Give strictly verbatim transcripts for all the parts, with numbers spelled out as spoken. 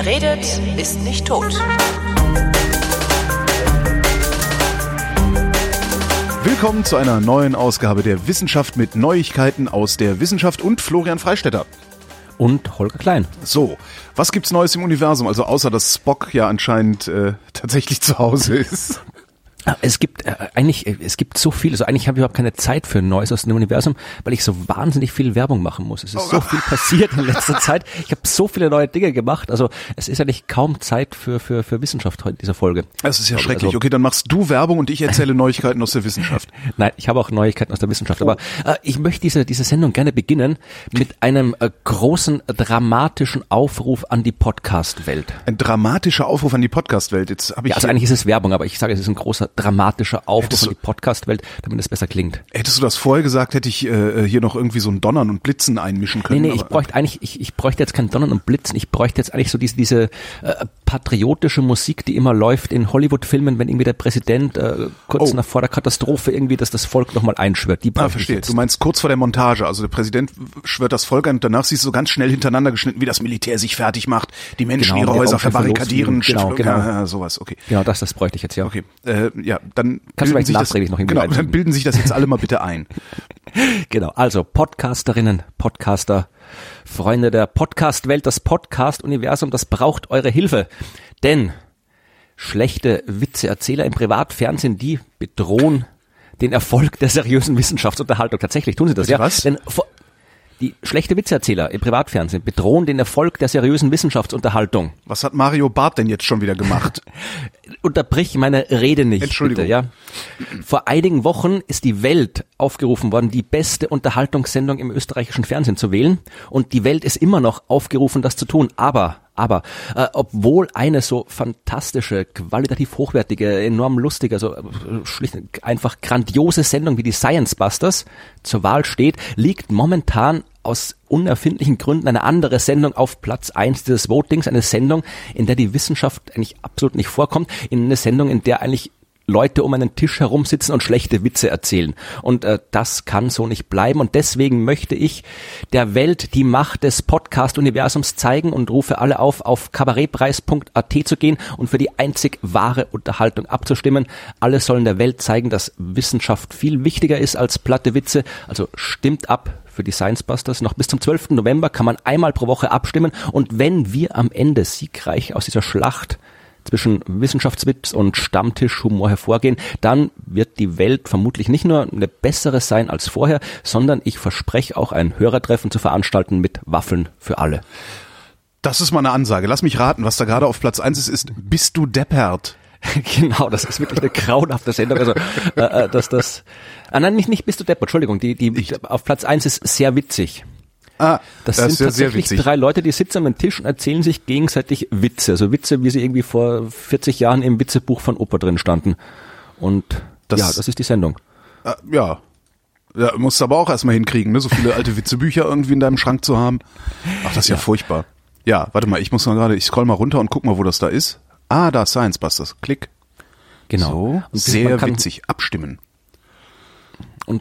Wer redet, ist nicht tot. Willkommen zu einer neuen Ausgabe der Wissenschaft mit Neuigkeiten aus der Wissenschaft und Florian Freistetter. Und Holger Klein. So, was gibt's Neues im Universum? Also außer, dass Spock ja anscheinend äh, tatsächlich zu Hause ist. Es gibt äh, eigentlich, es gibt so viel, also eigentlich habe ich überhaupt keine Zeit für Neues aus dem Universum, weil ich so wahnsinnig viel Werbung machen muss. Es ist so viel passiert in letzter Zeit. Ich habe so viele neue Dinge gemacht. Also es ist eigentlich kaum Zeit für für für Wissenschaft heute in dieser Folge. Das ist ja schrecklich. Also, okay, dann machst du Werbung und ich erzähle Neuigkeiten aus der Wissenschaft. Nein, ich habe auch Neuigkeiten aus der Wissenschaft. Aber äh, ich möchte diese diese Sendung gerne beginnen mit einem äh, großen dramatischen Aufruf an die Podcast-Welt. Ein dramatischer Aufruf an die Podcast-Welt. Jetzt habe ich ja, also eigentlich ist es Werbung, aber ich sage, es ist ein großer dramatischer Aufruf an die Podcast-Welt, damit es besser klingt. Hättest du das vorher gesagt, hätte ich äh, hier noch irgendwie so ein Donnern und Blitzen einmischen können. Nee, nee, ich bräuchte eigentlich, ich, ich bräuchte jetzt kein Donnern und Blitzen, ich bräuchte jetzt eigentlich so diese, diese äh, patriotische Musik, die immer läuft in Hollywood-Filmen, wenn irgendwie der Präsident äh, kurz oh. nach vor der Katastrophe irgendwie, dass das Volk nochmal einschwört. Die ah, verstehe. Du meinst kurz vor der Montage, also der Präsident schwört das Volk ein und danach siehst du so ganz schnell hintereinander geschnitten, wie das Militär sich fertig macht, die Menschen genau, ihre Häuser verbarrikadieren, genau, genau. Ja, sowas, okay. Genau, das, das bräuchte ich jetzt, ja. Okay, äh, ja, dann Kannst du sich das, noch irgendwie genau, dann bilden sich das jetzt alle mal bitte ein. Genau, also Podcasterinnen, Podcaster, Freunde der Podcast-Welt, das Podcast-Universum, das braucht eure Hilfe. Denn schlechte Witzeerzähler im Privatfernsehen, die bedrohen den Erfolg der seriösen Wissenschaftsunterhaltung. Tatsächlich tun sie das, ja. Was? Denn die schlechte Witzeerzähler im Privatfernsehen bedrohen den Erfolg der seriösen Wissenschaftsunterhaltung. Was hat Mario Barth denn jetzt schon wieder gemacht? Unterbrich meine Rede nicht. Entschuldigung. Bitte, ja. Vor einigen Wochen ist die Welt aufgerufen worden, die beste Unterhaltungssendung im österreichischen Fernsehen zu wählen. Und die Welt ist immer noch aufgerufen, das zu tun. Aber, aber, äh, obwohl eine so fantastische, qualitativ hochwertige, enorm lustige, also äh, schlicht einfach grandiose Sendung wie die Science Busters zur Wahl steht, liegt momentan aus unerfindlichen Gründen eine andere Sendung auf Platz eins dieses Votings, eine Sendung, in der die Wissenschaft eigentlich absolut nicht vorkommt, in eine Sendung, in der eigentlich Leute um einen Tisch herum sitzen und schlechte Witze erzählen. Und äh, das kann so nicht bleiben. Und deswegen möchte ich der Welt die Macht des Podcast-Universums zeigen und rufe alle auf, auf kabarettpreis punkt a t zu gehen und für die einzig wahre Unterhaltung abzustimmen. Alle sollen der Welt zeigen, dass Wissenschaft viel wichtiger ist als platte Witze. Also stimmt ab für die Science Busters. Noch bis zum zwölften November kann man einmal pro Woche abstimmen. Und wenn wir am Ende siegreich aus dieser Schlacht zwischen Wissenschaftswitz und Stammtischhumor hervorgehen, dann wird die Welt vermutlich nicht nur eine bessere sein als vorher, sondern ich verspreche auch ein Hörertreffen zu veranstalten mit Waffeln für alle. Das ist mal eine Ansage. Lass mich raten, was da gerade auf Platz eins ist, ist Bist du deppert? Genau, das ist wirklich eine grauenhafte Sendung. Also, äh, dass das, ah, nein, nicht, nicht Bist du deppert, Entschuldigung, die, die, ich, auf Platz eins ist sehr witzig. Ah, das, das sind ist ja tatsächlich sehr drei Leute, die sitzen am Tisch und erzählen sich gegenseitig Witze. Also Witze, wie sie irgendwie vor vierzig Jahren im Witzebuch von Opa drin standen. Und das, ja, das ist die Sendung. Äh, ja. Ja, musst du aber auch erstmal hinkriegen, ne? So viele alte Witzebücher irgendwie in deinem Schrank zu haben. Ach, das ist ja, ja furchtbar. Ja, warte mal, ich muss mal gerade, ich scroll mal runter und guck mal, wo das da ist. Ah, da, Science Busters. Klick. Genau. So, und sehr witzig. Abstimmen. Und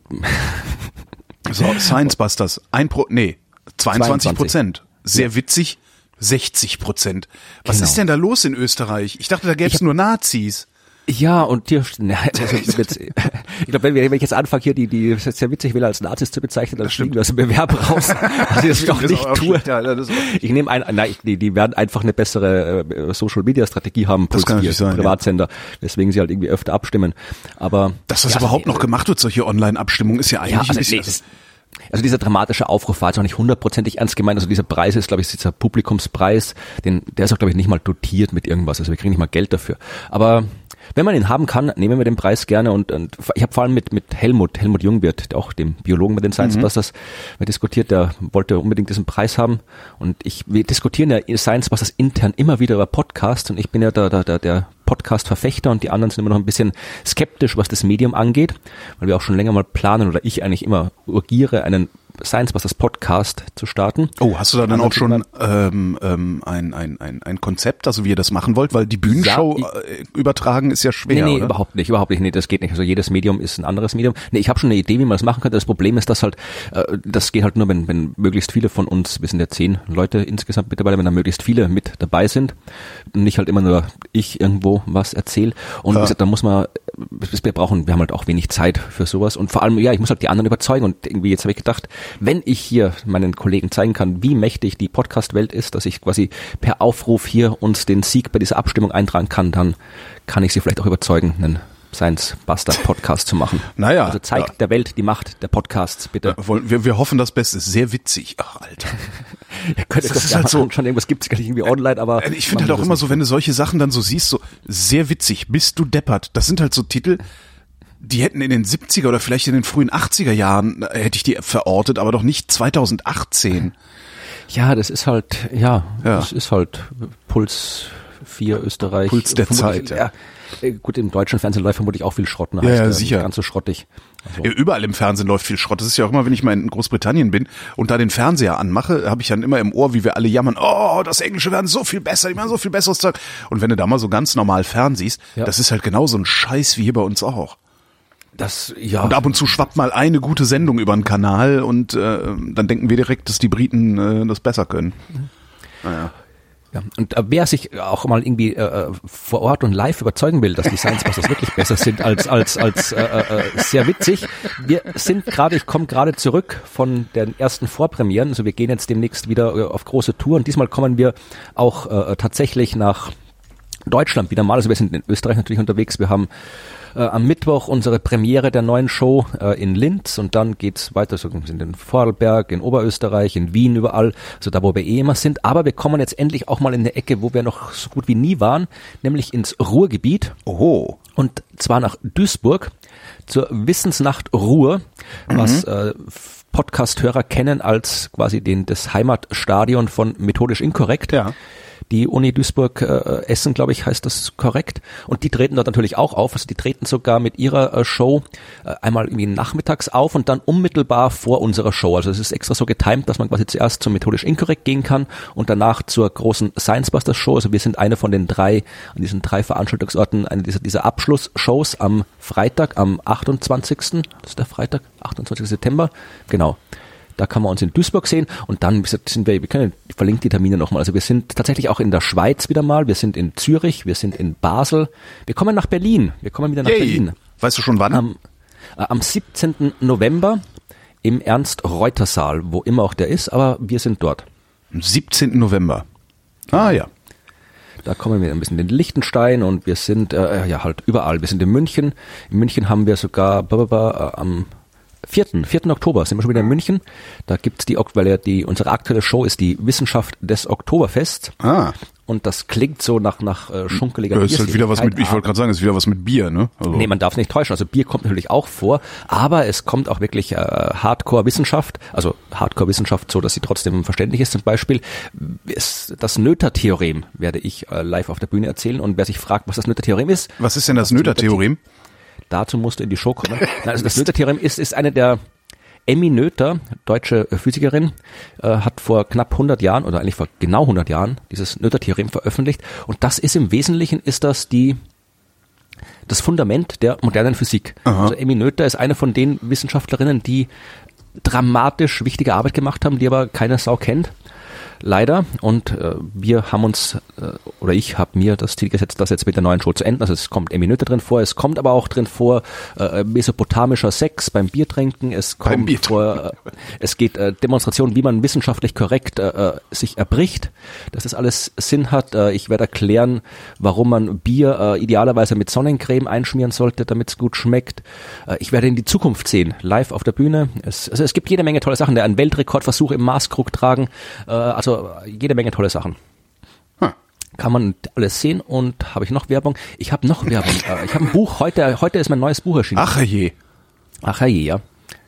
so, Science Busters. Ein Pro, nee, zweiundzwanzig Prozent. Sehr ja. witzig, sechzig Prozent. Was genau. ist denn da los in Österreich? Ich dachte, da gäbe es nur Nazis. Ja, und hier, na, also jetzt, ich glaube, wenn, wenn ich jetzt anfange, hier die, die sehr witzig will als Nazis zu bezeichnen, dann fliegen wir aus dem Bewerb raus, dass ich das, das doch nicht das tue. Ja, das ich nehme ein, nein, die, die werden einfach eine bessere äh, Social-Media-Strategie haben, das kann natürlich sein, Privatsender, ja. weswegen sie halt irgendwie öfter abstimmen. Aber dass das ja, überhaupt noch gemacht wird, solche Online-Abstimmungen, ist ja eigentlich ja, also, ein bisschen... Nee, das, Also dieser dramatische Aufruf war jetzt auch nicht hundertprozentig ernst gemeint. Also dieser Preis ist, glaube ich, dieser Publikumspreis, den, der ist auch, glaube ich, nicht mal dotiert mit irgendwas. Also wir kriegen nicht mal Geld dafür. Aber wenn man ihn haben kann, nehmen wir den Preis gerne. Und, und ich habe vor allem mit, mit Helmut, Helmut Jungwirth, auch dem Biologen bei den Science Busters, mhm. diskutiert, der wollte unbedingt diesen Preis haben. Und ich, wir diskutieren ja Science Busters intern immer wieder über Podcasts. Und ich bin ja der, der, der, der Podcast-Verfechter und die anderen sind immer noch ein bisschen skeptisch, was das Medium angeht, weil wir auch schon länger mal planen oder ich eigentlich immer urgiere, einen Science-Busters Podcast zu starten. Oh, hast du da dann auch schon ähm, ähm, ein, ein, ein, ein Konzept, also wie ihr das machen wollt? Weil die Bühnenshow ja, ich, übertragen ist ja schwer, Nee, nee, oder? überhaupt nicht, überhaupt nicht. Nee, das geht nicht. Also jedes Medium ist ein anderes Medium. Nee, ich habe schon eine Idee, wie man das machen könnte. Das Problem ist, dass halt, äh, das geht halt nur, wenn, wenn möglichst viele von uns, wir sind ja zehn Leute insgesamt mittlerweile, wenn da möglichst viele mit dabei sind. Nicht halt immer nur ich irgendwo was erzähle. Und ja. wie gesagt, da muss man, wir brauchen, wir haben halt auch wenig Zeit für sowas. Und vor allem, ja, ich muss halt die anderen überzeugen. Und irgendwie jetzt habe ich gedacht, wenn ich hier meinen Kollegen zeigen kann, wie mächtig die Podcast-Welt ist, dass ich quasi per Aufruf hier uns den Sieg bei dieser Abstimmung eintragen kann, dann kann ich sie vielleicht auch überzeugen, einen Science-Buster-Podcast zu machen. Naja. Also zeigt ja. der Welt die Macht der Podcasts, bitte. Ja, wir, wir hoffen das Beste. Sehr witzig. Ach, Alter. Ihr könnt das ist halt so, schon irgendwas gibt es gar nicht irgendwie online, aber ich finde halt auch immer so, wenn du solche Sachen dann so siehst, so sehr witzig, bist du deppert. Das sind halt so Titel, die hätten in den siebziger oder vielleicht in den frühen achtziger Jahren äh, hätte ich die verortet, aber doch nicht zweitausendachtzehn. Ja, das ist halt, ja, ja. das ist halt Puls vier Österreich. Puls der Zeit. Ja. ja. Gut, im deutschen Fernsehen läuft vermutlich auch viel Schrott. Ne? Ja, heißt, ja, äh, sicher. Ganz so schrottig. Also. Ja, überall im Fernsehen läuft viel Schrott. Das ist ja auch immer, wenn ich mal in Großbritannien bin und da den Fernseher anmache, habe ich dann immer im Ohr, wie wir alle jammern, oh, das Englische werden so viel besser, die machen so viel besseres Zeug. Und wenn du da mal so ganz normal fernsiehst, ja. das ist halt genauso ein Scheiß wie hier bei uns auch. Das, ja. Und ab und zu schwappt mal eine gute Sendung über den Kanal und äh, dann denken wir direkt, dass die Briten äh, das besser können. Mhm. Naja. Ja, und äh, wer sich auch mal irgendwie äh, vor Ort und live überzeugen will, dass die Science-Busters wirklich besser sind als als als äh, äh, sehr witzig. Wir sind gerade, ich komme gerade zurück von den ersten Vorpremieren, also wir gehen jetzt demnächst wieder äh, auf große Touren. Diesmal kommen wir auch äh, tatsächlich nach Deutschland wieder mal. Also wir sind in Österreich natürlich unterwegs. Wir haben äh, am Mittwoch unsere Premiere der neuen Show äh, in Linz und dann geht's weiter, so wir sind in Vorarlberg, in Oberösterreich, in Wien, überall, so da, wo wir eh immer sind. Aber wir kommen jetzt endlich auch mal in eine Ecke, wo wir noch so gut wie nie waren, nämlich ins Ruhrgebiet. Oho. Und zwar nach Duisburg zur Wissensnacht Ruhr, mhm. was äh, Podcast-Hörer kennen als quasi den das Heimatstadion von Methodisch Inkorrekt. Ja. Die Uni Duisburg äh, Essen, glaube ich, heißt das korrekt. Und die treten dort natürlich auch auf. Also die treten sogar mit ihrer äh, Show äh, einmal irgendwie nachmittags auf und dann unmittelbar vor unserer Show. Also es ist extra so getimt, dass man quasi zuerst zum Methodisch Inkorrekt gehen kann und danach zur großen Science-Busters Show. Also wir sind eine von den drei, an diesen drei Veranstaltungsorten, eine dieser, dieser Abschlussshows am Freitag, am achtundzwanzigsten Das ist der Freitag, achtundzwanzigsten September Genau. Da kann man uns in Duisburg sehen und dann sind wir, wir können verlinken die Termine nochmal. Also wir sind tatsächlich auch in der Schweiz wieder mal, wir sind in Zürich, wir sind in Basel, wir kommen nach Berlin, wir kommen wieder nach Yay. Berlin. Weißt du schon wann? Am, äh, am siebzehnten November im Ernst-Reuter-Saal, wo immer auch der ist, aber wir sind dort. Am siebzehnten November Ah ja. Da kommen wir ein bisschen in Liechtenstein und wir sind äh, ja halt überall. Wir sind in München. In München haben wir sogar blablabla, äh, am vierten Oktober sind wir schon wieder in München. Da gibt's die, weil ja die, unsere aktuelle Show ist die Wissenschaft des Oktoberfests. Ah. Und das klingt so nach, nach äh, schunkeliger Bier. Ist halt wieder was mit, ich wollte gerade sagen, ist wieder was mit Bier, ne? Also. Nee, man darf nicht täuschen. Also Bier kommt natürlich auch vor, aber es kommt auch wirklich äh, Hardcore-Wissenschaft, also Hardcore-Wissenschaft, so dass sie trotzdem verständlich ist. Zum Beispiel ist das Noether-Theorem, werde ich äh, live auf der Bühne erzählen. Und wer sich fragt, was das Noether-Theorem ist. Was ist denn das Noether-Theorem? Dazu musst du in die Show kommen. Also das Noether-Theorem ist, ist eine der Emmy Noether, deutsche Physikerin, äh, hat vor knapp hundert Jahren oder eigentlich vor genau hundert Jahren dieses Noether-Theorem veröffentlicht. Und das ist im Wesentlichen, ist das die das Fundament der modernen Physik. Aha. Also Emmy Noether ist eine von den Wissenschaftlerinnen, die dramatisch wichtige Arbeit gemacht haben, die aber keine Sau kennt. Leider. Und äh, wir haben uns, äh, oder ich habe mir das Ziel gesetzt, das jetzt mit der neuen Show zu enden. Also es kommt Emmy Noether drin vor, es kommt aber auch drin vor äh, mesopotamischer Sex beim Biertrinken, es kommt Biertrinken. vor, äh, es geht äh, Demonstrationen, wie man wissenschaftlich korrekt äh, sich erbricht, dass das alles Sinn hat. Äh, ich werde erklären, warum man Bier äh, idealerweise mit Sonnencreme einschmieren sollte, damit es gut schmeckt. Äh, ich werde in die Zukunft sehen, live auf der Bühne. Es, also es gibt jede Menge tolle Sachen, der einen Weltrekordversuch im Maßkrug tragen, äh, also jede Menge tolle Sachen. Hm. Kann man alles sehen und habe ich noch Werbung? Ich habe noch Werbung. Ich habe ein Buch, heute heute ist mein neues Buch erschienen. Ach je. Ach je, ja.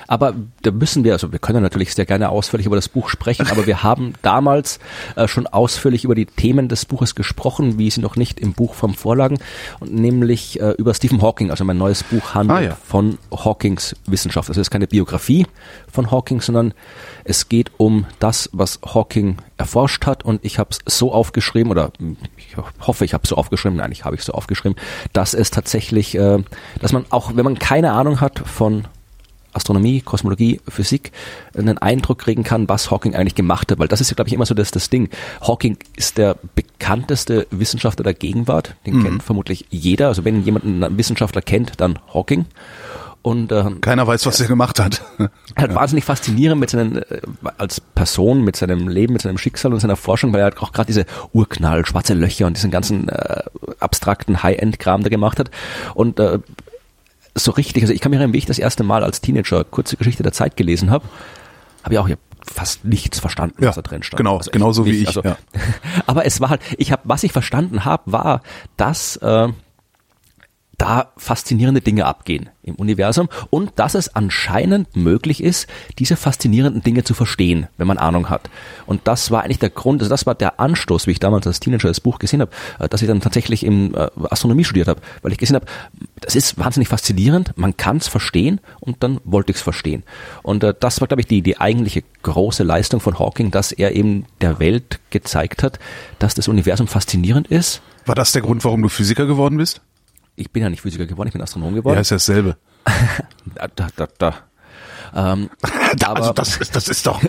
Aber da müssen wir, also wir können natürlich sehr gerne ausführlich über das Buch sprechen, aber wir haben damals äh, schon ausführlich über die Themen des Buches gesprochen, wie sie noch nicht im Buchform vorlagen, und nämlich äh, über Stephen Hawking. Also mein neues Buch handelt ah, ja. von Hawkings Wissenschaft. Also es ist keine Biografie von Hawking, sondern es geht um das, was Hawking erforscht hat, und ich habe es so aufgeschrieben, oder ich hoffe, ich habe es so aufgeschrieben, nein, ich habe es so aufgeschrieben, dass es tatsächlich, äh, dass man auch, wenn man keine Ahnung hat von Astronomie, Kosmologie, Physik, einen Eindruck kriegen kann, was Hawking eigentlich gemacht hat, weil das ist ja, glaube ich, immer so das, das Ding. Hawking ist der bekannteste Wissenschaftler der Gegenwart, den mhm. kennt vermutlich jeder, also wenn jemand einen Wissenschaftler kennt, dann Hawking. Und, ähm, keiner weiß, was er gemacht hat. Halt ja. wahnsinnig faszinierend mit seinen, äh, als Person, mit seinem Leben, mit seinem Schicksal und seiner Forschung, weil er halt auch gerade diese Urknall, schwarze Löcher und diesen ganzen äh, abstrakten High-End-Kram da gemacht hat. Und äh, so richtig, also ich kann mich erinnern, wie ich das erste Mal als Teenager Kurze Geschichte der Zeit gelesen habe, habe ich auch hier fast nichts verstanden, ja, was da drin stand. Genau, also genauso wie ich. Also, ja. Aber es war halt, ich habe, was ich verstanden habe, war, dass äh, da faszinierende Dinge abgehen im Universum und dass es anscheinend möglich ist, diese faszinierenden Dinge zu verstehen, wenn man Ahnung hat. Und das war eigentlich der Grund, also das war der Anstoß, wie ich damals als Teenager das Buch gesehen habe, dass ich dann tatsächlich in äh, Astronomie studiert habe, weil ich gesehen habe, das ist wahnsinnig faszinierend, man kann es verstehen, und dann wollte ich es verstehen. Und äh, das war, glaube ich, die, die eigentliche große Leistung von Hawking, dass er eben der Welt gezeigt hat, dass das Universum faszinierend ist. War das der Grund, warum du Physiker geworden bist? Ich bin ja nicht Physiker geworden, ich bin Astronom geworden. Ja, ist ja dasselbe. da, da, da, da. Ähm, da also das ist, das ist doch...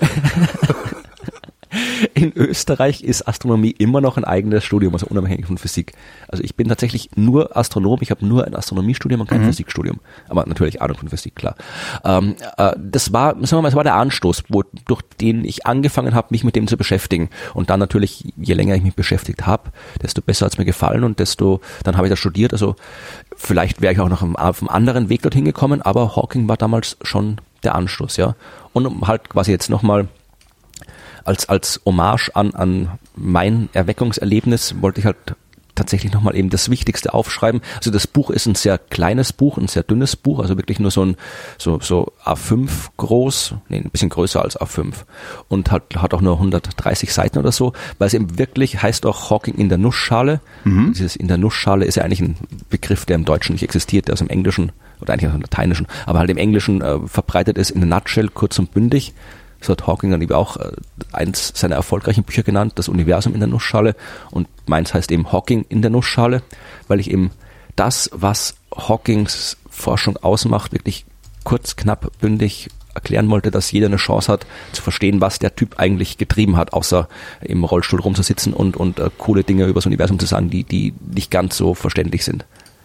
In Österreich ist Astronomie immer noch ein eigenes Studium, also unabhängig von Physik. Also ich bin tatsächlich nur Astronom, ich habe nur ein Astronomiestudium und kein mhm. Physikstudium. Aber natürlich Ahnung von Physik, klar. Ähm, äh, das war, sagen wir mal, das war der Anstoß, wo, durch den ich angefangen habe, mich mit dem zu beschäftigen. Und dann natürlich, je länger ich mich beschäftigt habe, desto besser hat es mir gefallen, und desto, dann habe ich das studiert. Also vielleicht wäre ich auch noch auf einem anderen Weg dorthin gekommen, aber Hawking war damals schon der Anstoß, ja. Und um halt quasi jetzt nochmal Als, als Hommage an, an mein Erweckungserlebnis wollte ich halt tatsächlich nochmal eben das Wichtigste aufschreiben. Also das Buch ist ein sehr kleines Buch, ein sehr dünnes Buch, also wirklich nur so ein so, so A fünf groß, nee, ein bisschen größer als A fünf, und hat, hat auch nur hundertdreißig Seiten oder so, weil es eben wirklich heißt auch Hawking in der Nussschale. Mhm. Dieses in der Nussschale ist ja eigentlich ein Begriff, der im Deutschen nicht existiert, der aus dem Englischen oder eigentlich auch im Lateinischen, aber halt im Englischen äh, verbreitet ist, in der Nutshell, kurz und bündig. So hat Hawking dann eben auch äh, eins seiner erfolgreichen Bücher genannt, das Universum in der Nussschale, und meins heißt eben Hawking in der Nussschale, weil ich eben das, was Hawkings Forschung ausmacht, wirklich kurz, knapp, bündig erklären wollte, dass jeder eine Chance hat zu verstehen, was der Typ eigentlich getrieben hat, außer im Rollstuhl rumzusitzen und, und äh, coole Dinge über das Universum zu sagen, die, die nicht ganz so verständlich sind.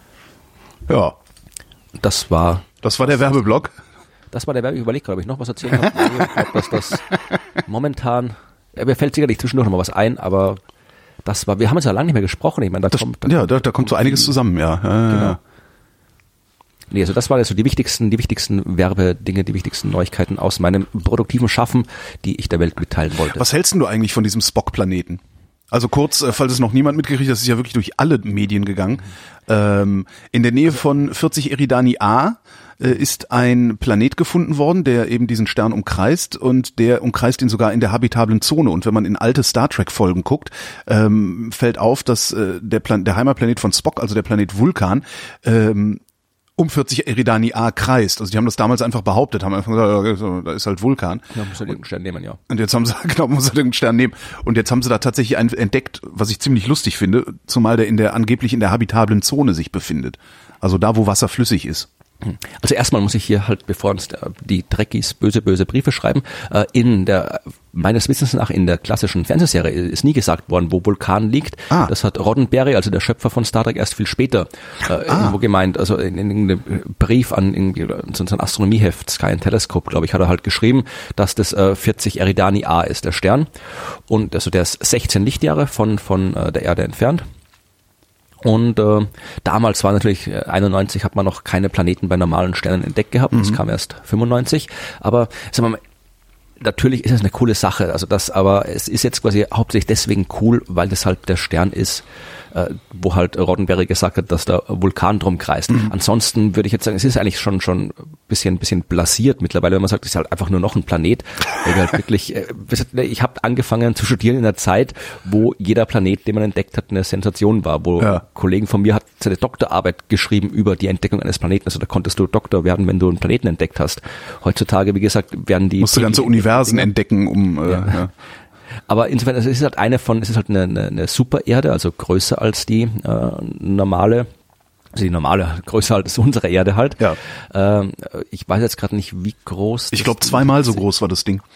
Ja. Das war... Das war der Werbeblock. Das war der Werbe. Ich überlege gerade, ob ich noch was erzählen habe. Nee, ich glaube, dass das momentan, ja, mir fällt sicherlich zwischendurch noch mal was ein, aber das war, wir haben jetzt ja lange nicht mehr gesprochen. Ich meine, da das, kommt, da ja, da, da kommt so einiges zusammen, ja. ja genau. Ja. Nee, also das waren also die wichtigsten, die wichtigsten Werbedinge, die wichtigsten Neuigkeiten aus meinem produktiven Schaffen, die ich der Welt mitteilen wollte. Was hältst du eigentlich von diesem Spock-Planeten? Also kurz, falls es noch niemand mitgekriegt hat, das ist ja wirklich durch alle Medien gegangen. Ähm, in der Nähe von vierzig Eridani A äh, ist ein Planet gefunden worden, der eben diesen Stern umkreist, und der umkreist ihn sogar in der habitablen Zone. Und wenn man in alte Star Trek Folgen guckt, ähm, fällt auf, dass äh, der, Plan- der Heimatplanet von Spock, also der Planet Vulkan, ähm, um vierzig Eridani A kreist. Also die haben das damals einfach behauptet, haben einfach gesagt, ja, da ist halt Vulkan. Ja, muss halt irgendeinen Stern nehmen, ja. Und jetzt haben sie, genau, muss halt irgendeinen Stern nehmen. Und jetzt haben sie da tatsächlich einen entdeckt, was ich ziemlich lustig finde, zumal der in der, angeblich in der habitablen Zone sich befindet. Also da, wo Wasser flüssig ist. Also erstmal muss ich hier halt, bevor uns die Dreckies böse, böse Briefe schreiben, in der, meines Wissens nach in der klassischen Fernsehserie ist nie gesagt worden, wo Vulkan liegt. Ah. Das hat Roddenberry, also der Schöpfer von Star Trek, erst viel später äh, ah. irgendwo gemeint. Also in, in, in einem Brief an in, so ein Astronomieheft, Sky and Telescope, glaube ich, hat er halt geschrieben, dass das äh, vierzig Eridani A ist, der Stern. Und also der ist sechzehn Lichtjahre von, von äh, der Erde entfernt. Und äh, damals war natürlich, äh, einundneunzig hat man noch keine Planeten bei normalen Sternen entdeckt gehabt, mhm. Das kam erst fünfundneunzig. Aber sagen wir mal, natürlich ist es eine coole Sache, also das, aber es ist jetzt quasi hauptsächlich deswegen cool, weil das halt der Stern ist, äh, wo halt Roddenberry gesagt hat, dass der Vulkan drum kreist. Mhm. Ansonsten würde ich jetzt sagen, es ist eigentlich schon schon bisschen bisschen blasiert mittlerweile, wenn man sagt, es ist halt einfach nur noch ein Planet. Weil wir halt wirklich, äh, ich habe angefangen zu studieren in einer Zeit, wo jeder Planet, den man entdeckt hat, eine Sensation war, wo ja. Kollegen von mir hat seine Doktorarbeit geschrieben über die Entdeckung eines Planeten. Also da konntest du Doktor werden, wenn du einen Planeten entdeckt hast. Heutzutage, wie gesagt, werden die... Musst du ganze Universen Dinge, entdecken, um... Äh, ja. Ja. Aber insofern, es ist halt eine von, es ist halt eine, eine, eine Supererde, also größer als die äh, normale, also die normale, größer als unsere Erde halt. Ja. Ähm, ich weiß jetzt gerade nicht, wie groß. Ich glaube, zweimal so groß war das Ding.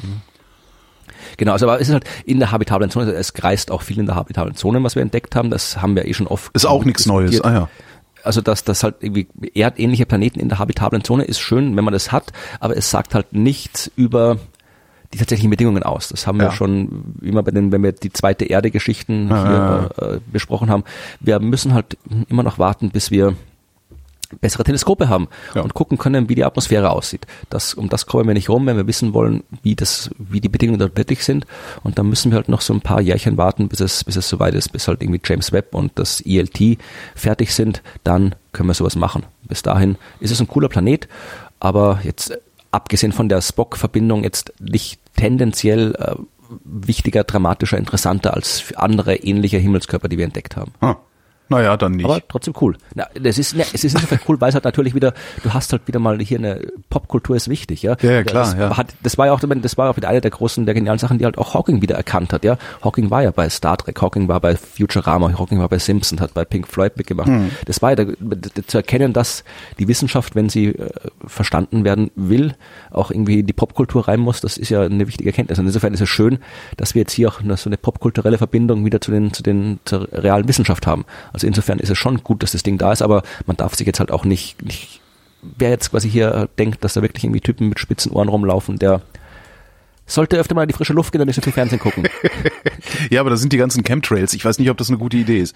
Genau, also aber es ist halt in der habitablen Zone, es kreist auch viel in der habitablen Zone, was wir entdeckt haben, das haben wir eh schon oft. Ist auch nichts Neues, ah ja. Also dass das halt irgendwie erdähnliche Planeten in der habitablen Zone ist schön, wenn man das hat, aber es sagt halt nichts über die tatsächlichen Bedingungen aus. Das haben ja. wir schon immer bei den, wenn wir die zweite Erde-Geschichten ja, hier ja, ja. Äh, besprochen haben. Wir müssen halt immer noch warten, bis wir bessere Teleskope haben ja. und gucken können, wie die Atmosphäre aussieht. Das, um das kommen wir nicht rum, wenn wir wissen wollen, wie das, wie die Bedingungen dort wirklich sind. Und dann müssen wir halt noch so ein paar Jährchen warten, bis es, bis es soweit ist, bis halt irgendwie James Webb und das E L T fertig sind. Dann können wir sowas machen. Bis dahin ist es ein cooler Planet, aber jetzt abgesehen von der Spock-Verbindung jetzt nicht tendenziell äh, wichtiger, dramatischer, interessanter als andere ähnliche Himmelskörper, die wir entdeckt haben. Ah. Naja, dann nicht. Aber trotzdem cool. Na, das ist, ne, es ist insofern cool, weil es halt natürlich wieder, du hast halt wieder mal hier eine Popkultur ist wichtig, ja. Ja, ja klar, das ja. Hat, das war ja auch, das war auch wieder eine der großen, der genialen Sachen, die halt auch Hawking wieder erkannt hat, ja. Hawking war ja bei Star Trek, Hawking war bei Futurama, Hawking war bei Simpson, hat bei Pink Floyd mitgemacht. Hm. Das war ja der, der, zu erkennen, dass die Wissenschaft, wenn sie äh, verstanden werden will, auch irgendwie in die Popkultur rein muss, das ist ja eine wichtige Erkenntnis. Und insofern ist es schön, dass wir jetzt hier auch eine, so eine popkulturelle Verbindung wieder zu den, zu den, zur realen Wissenschaft haben. Also insofern ist es schon gut, dass das Ding da ist, aber man darf sich jetzt halt auch nicht, nicht wer jetzt quasi hier denkt, dass da wirklich irgendwie Typen mit spitzen Ohren rumlaufen, der sollte öfter mal in die frische Luft gehen und nicht so viel Fernsehen gucken. Ja, aber da sind die ganzen Chemtrails. Ich weiß nicht, ob das eine gute Idee ist.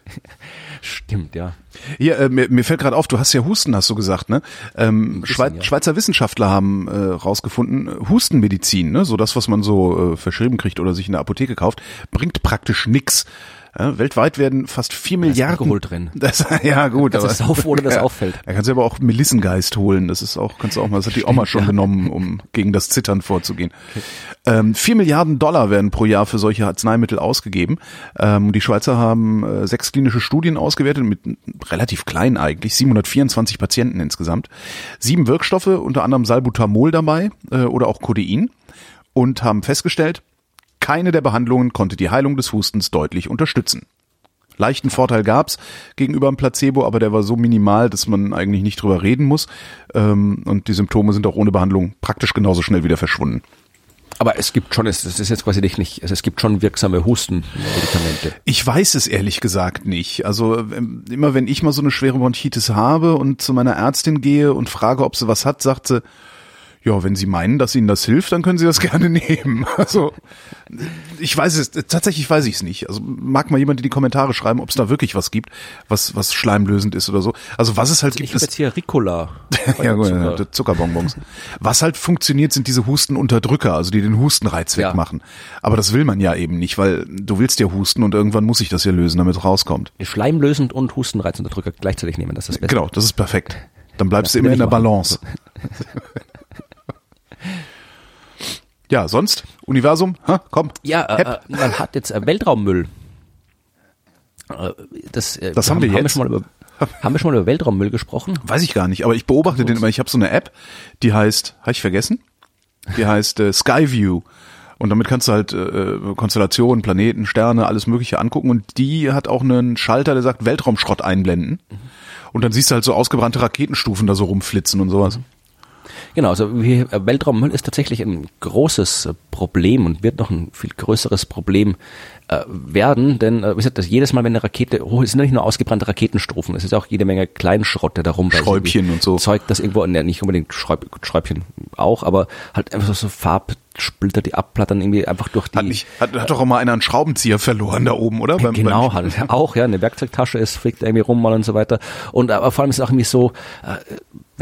Stimmt, ja. Hier, äh, mir, mir fällt gerade auf, du hast ja Husten, hast du gesagt, ne? Ähm, bisschen, Schweiz, ja. Schweizer Wissenschaftler haben äh, rausgefunden, Hustenmedizin, ne, so das, was man so äh, verschrieben kriegt oder sich in der Apotheke kauft, bringt praktisch nix. Ja, weltweit werden fast vier Milliarden. Alkohol drin. Das, ja gut, das aber ist auf, ohne das ja, auffällt. Da kannst du aber auch Melissengeist holen. Das ist auch, kannst du auch mal. Das hat die Oma schon ja. genommen, um gegen das Zittern vorzugehen. Okay. Ähm, vier Milliarden Dollar werden pro Jahr für solche Arzneimittel ausgegeben. Ähm, die Schweizer haben äh, sechs klinische Studien ausgewertet mit relativ klein eigentlich, siebenhundertvierundzwanzig Patienten insgesamt, sieben Wirkstoffe, unter anderem Salbutamol dabei äh, oder auch Codein, und haben festgestellt, keine der Behandlungen konnte die Heilung des Hustens deutlich unterstützen. Leichten Vorteil gab's gegenüber dem Placebo, aber der war so minimal, dass man eigentlich nicht drüber reden muss. Und die Symptome sind auch ohne Behandlung praktisch genauso schnell wieder verschwunden. Aber es gibt schon, es ist jetzt quasi nicht, also es gibt schon wirksame Hustenmedikamente. Ich weiß es ehrlich gesagt nicht. Also immer wenn ich mal so eine schwere Bronchitis habe und zu meiner Ärztin gehe und frage, ob sie was hat, sagt sie, ja, wenn Sie meinen, dass Ihnen das hilft, dann können Sie das gerne nehmen. Also ich weiß es, tatsächlich weiß ich es nicht. Also mag mal jemand in die Kommentare schreiben, ob es da wirklich was gibt, was was schleimlösend ist oder so. Also was es halt also gibt, ich habe jetzt hier Ricola. ja, gut, Zucker. Zuckerbonbons. Was halt funktioniert, sind diese Hustenunterdrücker, also die den Hustenreiz ja. wegmachen. Aber das will man ja eben nicht, weil du willst ja husten und irgendwann muss ich das ja lösen, damit es rauskommt. Schleimlösend und Hustenreizunterdrücker gleichzeitig nehmen, das ist das Beste. Genau, das ist perfekt. Dann bleibst ja, du immer in der machen. Balance. Ja, sonst? Universum? Ha, komm. Ja, äh, man hat jetzt äh, Weltraummüll. Äh, das äh, das haben wir, haben jetzt. Wir schon mal über, haben wir schon mal über Weltraummüll gesprochen? Weiß ich gar nicht, aber ich beobachte den immer. Ich habe so eine App, die heißt, habe ich vergessen? Die heißt äh, Skyview. Und damit kannst du halt äh, Konstellationen, Planeten, Sterne, alles Mögliche angucken. Und die hat auch einen Schalter, der sagt Weltraumschrott einblenden. Mhm. Und dann siehst du halt so ausgebrannte Raketenstufen da so rumflitzen und sowas. Mhm. Genau, also Weltraummüll ist tatsächlich ein großes Problem und wird noch ein viel größeres Problem äh, werden, denn äh, wie gesagt, dass jedes Mal, wenn eine Rakete hoch ist, sind nicht nur ausgebrannte Raketenstufen, es ist auch jede Menge Kleinschrott, der da rum Schräubchen und so. Zeug, das irgendwo, ne, nicht unbedingt Schräub, Schräubchen auch, aber halt einfach so, so Farbsplitter, die abplattern irgendwie einfach durch die... Hat, nicht, hat, hat doch auch mal einer einen Schraubenzieher verloren da oben, oder? Beim, genau, beim hat auch, ja, eine Werkzeugtasche, es fliegt irgendwie rum mal und so weiter. Und aber vor allem ist es auch irgendwie so, äh,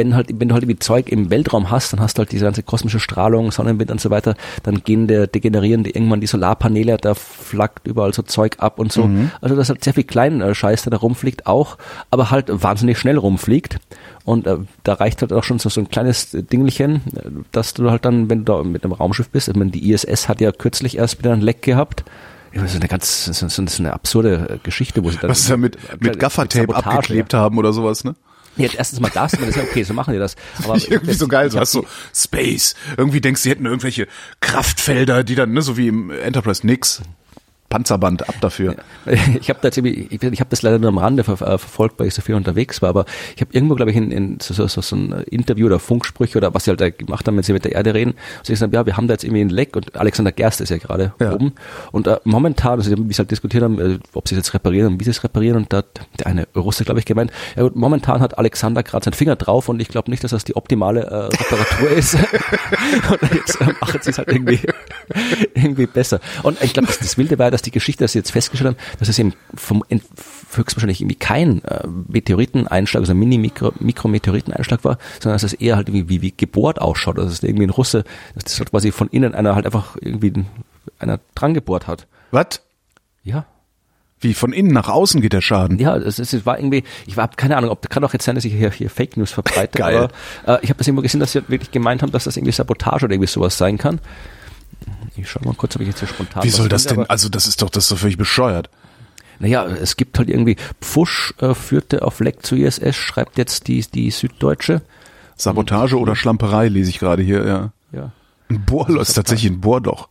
wenn halt, wenn du halt irgendwie Zeug im Weltraum hast, dann hast du halt diese ganze kosmische Strahlung, Sonnenwind und so weiter, dann gehen der, degenerieren die irgendwann die Solarpaneele, da flackt überall so Zeug ab und so. Mhm. Also das ist halt sehr viel kleinen Scheiß, der da rumfliegt auch, aber halt wahnsinnig schnell rumfliegt. Und äh, da reicht halt auch schon so, so ein kleines Dingelchen, dass du halt dann, wenn du da mit einem Raumschiff bist, ich meine, die I S S hat ja kürzlich erst wieder ein Leck gehabt. Das ist eine ganz, das ist eine absurde Geschichte, wo sie dann. Was sie da mit, mit Gaffertape abgeklebt haben oder sowas, ne? Ja, erstens mal das, und das ist ja okay, so machen die das. Aber irgendwie so geil, so hast so Space. Irgendwie denkst du, die hätten irgendwelche Kraftfelder, die dann, ne, so wie im Enterprise nix. Panzerband, ab dafür. Ich habe das, ich, ich hab das leider nur am Rande ver, äh, verfolgt, weil ich so viel unterwegs war, aber ich habe irgendwo, glaube ich, in, in so, so, so ein Interview oder Funksprüche oder was sie halt da gemacht haben, wenn sie mit der Erde reden, sie gesagt, ja, wir haben da jetzt irgendwie ein Leck und Alexander Gerst ist ja gerade ja. oben und äh, momentan, also wie sie halt diskutiert haben, äh, ob sie es jetzt reparieren und wie sie es reparieren und da hat der eine Russe, glaube ich, gemeint, ja gut, momentan hat Alexander gerade seinen Finger drauf und ich glaube nicht, dass das die optimale äh, Reparatur ist und jetzt äh, machen sie es halt irgendwie, irgendwie besser. Und ich glaube, das, das Wilde war, dass die Geschichte, dass sie jetzt festgestellt haben, dass es eben vom, höchstwahrscheinlich irgendwie kein äh, Meteoriteneinschlag, also Mini-Mikrometeoriteneinschlag war, sondern dass es eher halt irgendwie wie, wie gebohrt ausschaut, dass es irgendwie ein Russe, dass das halt quasi von innen einer halt einfach irgendwie einer dran gebohrt hat. Was? Ja. Wie von innen nach außen geht der Schaden? Ja, es, es war irgendwie, ich habe keine Ahnung, ob kann auch jetzt sein, dass ich hier, hier Fake News verbreite, Geil. aber äh, ich habe das irgendwo gesehen, dass sie wirklich gemeint haben, dass das irgendwie Sabotage oder irgendwie sowas sein kann. Ich schau mal kurz, ob ich jetzt hier spontan. Wie soll das denn? Also das ist doch, das ist doch völlig bescheuert. Naja, es gibt halt irgendwie, Pfusch äh, führte auf Leck zur I S S, schreibt jetzt die, die Süddeutsche. Sabotage oder Schlamperei lese ich gerade hier, ja. Ja. Ein Bohrloch ist tatsächlich ein Bohrloch.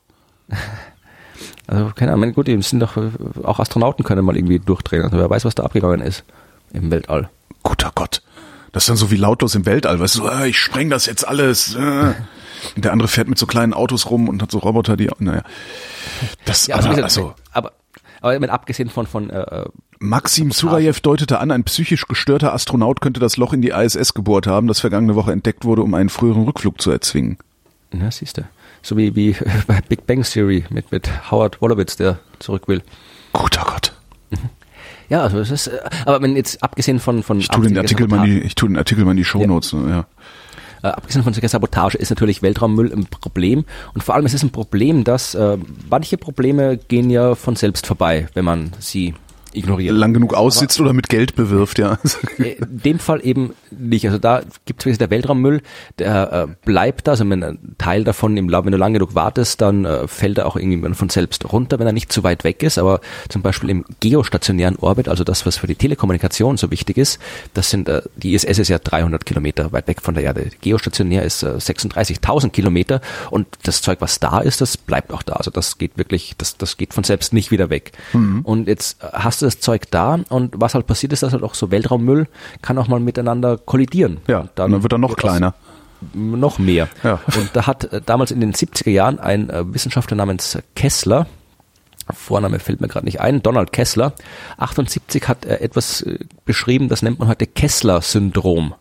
Also keine Ahnung, gut, die sind doch, auch Astronauten können mal irgendwie durchdrehen. Also wer weiß, was da abgegangen ist im Weltall. Guter Gott. Das ist dann so wie lautlos im Weltall, weißt du, äh, ich spreng das jetzt alles. Äh. Und der andere fährt mit so kleinen Autos rum und hat so Roboter, die, naja. Das, ja, also, also, also, aber, aber mit abgesehen von, von, äh, Maxim Surajew deutete an, ein psychisch gestörter Astronaut könnte das Loch in die I S S gebohrt haben, das vergangene Woche entdeckt wurde, um einen früheren Rückflug zu erzwingen. Na, siehst du. So wie, wie bei Big Bang Theory mit, mit Howard Wolowitz, der zurück will. Guter Gott. Ja, also es ist, aber wenn jetzt abgesehen von, von, ich tue den Artikel mal in die, ich tue den Artikel mal in die Shownotes, ja. ja. Äh, abgesehen von solcher Sabotage ist natürlich Weltraummüll ein Problem und vor allem es ist ein Problem, dass äh, manche Probleme gehen ja von selbst vorbei, wenn man sie ignoriert. Lang genug aussitzt aber, oder mit Geld bewirft, ja. In dem Fall eben nicht. Also da gibt es der Weltraummüll, der äh, bleibt da, also wenn ein Teil davon, im, wenn du lange genug wartest, dann äh, fällt er auch irgendwie von selbst runter, wenn er nicht zu weit weg ist. Aber zum Beispiel im geostationären Orbit, also das, was für die Telekommunikation so wichtig ist, das sind, äh, die I S S ist ja dreihundert Kilometer weit weg von der Erde. Geostationär ist äh, sechsunddreißigtausend Kilometer und das Zeug, was da ist, das bleibt auch da. Also das geht wirklich, das, das geht von selbst nicht wieder weg. Mhm. Und jetzt hast das Zeug da und was halt passiert ist, dass halt auch so Weltraummüll kann auch mal miteinander kollidieren. Ja, und dann, dann wird er noch kleiner. Noch mehr. Ja. Und da hat äh, damals in den siebziger Jahren ein äh, Wissenschaftler namens Kessler, Vorname fällt mir gerade nicht ein, Donald Kessler, achtundsiebzig hat er etwas äh, beschrieben, das nennt man heute Kessler-Syndrom.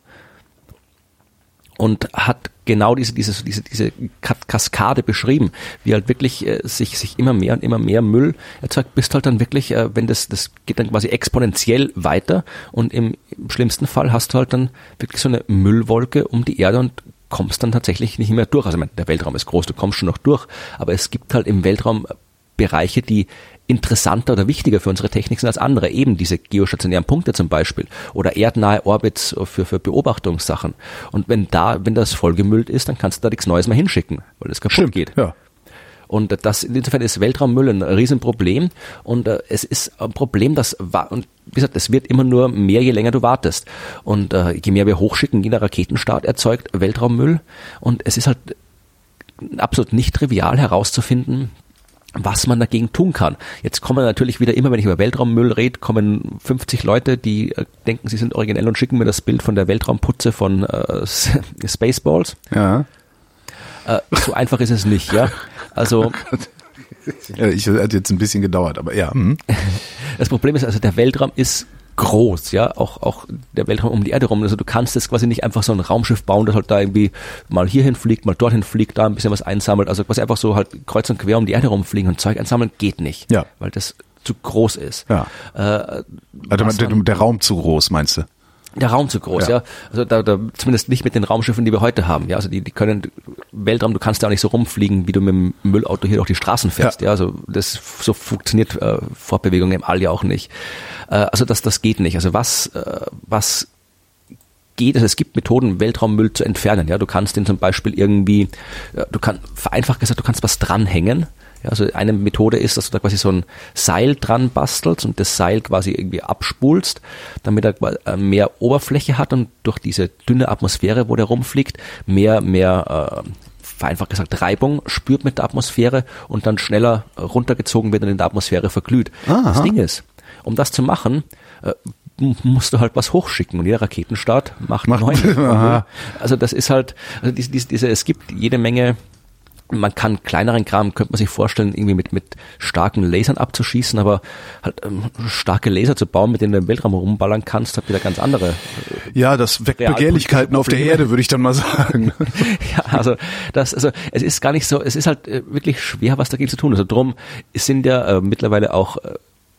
Und hat genau diese, diese, diese, diese Kaskade beschrieben, wie halt wirklich äh, sich, sich immer mehr und immer mehr Müll erzeugt, bis halt dann wirklich, äh, wenn das, das geht dann quasi exponentiell weiter und im, im schlimmsten Fall hast du halt dann wirklich so eine Müllwolke um die Erde und kommst dann tatsächlich nicht mehr durch. Also ich meine, der Weltraum ist groß, du kommst schon noch durch, aber es gibt halt im Weltraum Bereiche, die interessanter oder wichtiger für unsere Technik sind als andere, eben diese geostationären Punkte zum Beispiel oder erdnahe Orbits für, für Beobachtungssachen. Und wenn da, wenn das vollgemüllt ist, dann kannst du da nichts Neues mehr hinschicken, weil es kaputt Stimmt, geht. Ja. Und das, insofern ist Weltraummüll ein Riesenproblem und äh, es ist ein Problem, das war, und wie gesagt, es wird immer nur mehr, je länger du wartest. Und äh, je mehr wir hochschicken, jeder Raketenstart erzeugt Weltraummüll und es ist halt absolut nicht trivial herauszufinden, was man dagegen tun kann. Jetzt kommen natürlich wieder immer, wenn ich über Weltraummüll rede, kommen fünfzig Leute, die äh, denken, sie sind originell und schicken mir das Bild von der Weltraumputze von äh, Spaceballs. Ja. Äh, so einfach ist es nicht, ja. Also ja, ich hat jetzt ein bisschen gedauert, aber ja. Mhm. Das Problem ist also, der Weltraum ist groß, ja, auch auch der Weltraum um die Erde rum. Also du kannst jetzt quasi nicht einfach so ein Raumschiff bauen, das halt da irgendwie mal hierhin fliegt, mal dorthin fliegt, da ein bisschen was einsammelt. Also quasi einfach so halt kreuz und quer um die Erde rumfliegen und Zeug einsammeln geht nicht, ja, weil das zu groß ist. Ja. Äh, also der, der Raum zu groß, meinst du? Der Raum zu groß, ja. ja. Also da, da zumindest nicht mit den Raumschiffen, die wir heute haben. Ja, also die, die können Weltraum. Du kannst ja auch nicht so rumfliegen, wie du mit dem Müllauto hier durch die Straßen fährst. Ja, ja also das so funktioniert äh, Fortbewegung im All ja auch nicht. Äh, also das, das geht nicht. Also was, äh, was geht es? Es gibt Methoden, Weltraummüll zu entfernen. Ja, du kannst den zum Beispiel irgendwie, äh, du kannst vereinfacht gesagt, du kannst was dranhängen. Ja, also eine Methode ist, dass du da quasi so ein Seil dran bastelst und das Seil quasi irgendwie abspulst, damit er mehr Oberfläche hat und durch diese dünne Atmosphäre, wo der rumfliegt, mehr, mehr, äh, vereinfacht gesagt, Reibung spürt mit der Atmosphäre und dann schneller runtergezogen wird und in der Atmosphäre verglüht. Aha. Das Ding ist, um das zu machen, äh, musst du halt was hochschicken und jeder Raketenstart macht, macht neun. Also das ist halt, also diese, diese, es gibt jede Menge. Man kann kleineren Kram, könnte man sich vorstellen, irgendwie mit, mit starken Lasern abzuschießen, aber halt ähm, starke Laser zu bauen, mit denen du im Weltraum rumballern kannst, hat wieder ganz andere. Äh, ja, das weckt Begehrlichkeiten auf der Erde, würde ich dann mal sagen. Ja, also das, also es ist gar nicht so, es ist halt äh, wirklich schwer, was dagegen zu tun. Also drum sind ja äh, mittlerweile auch äh,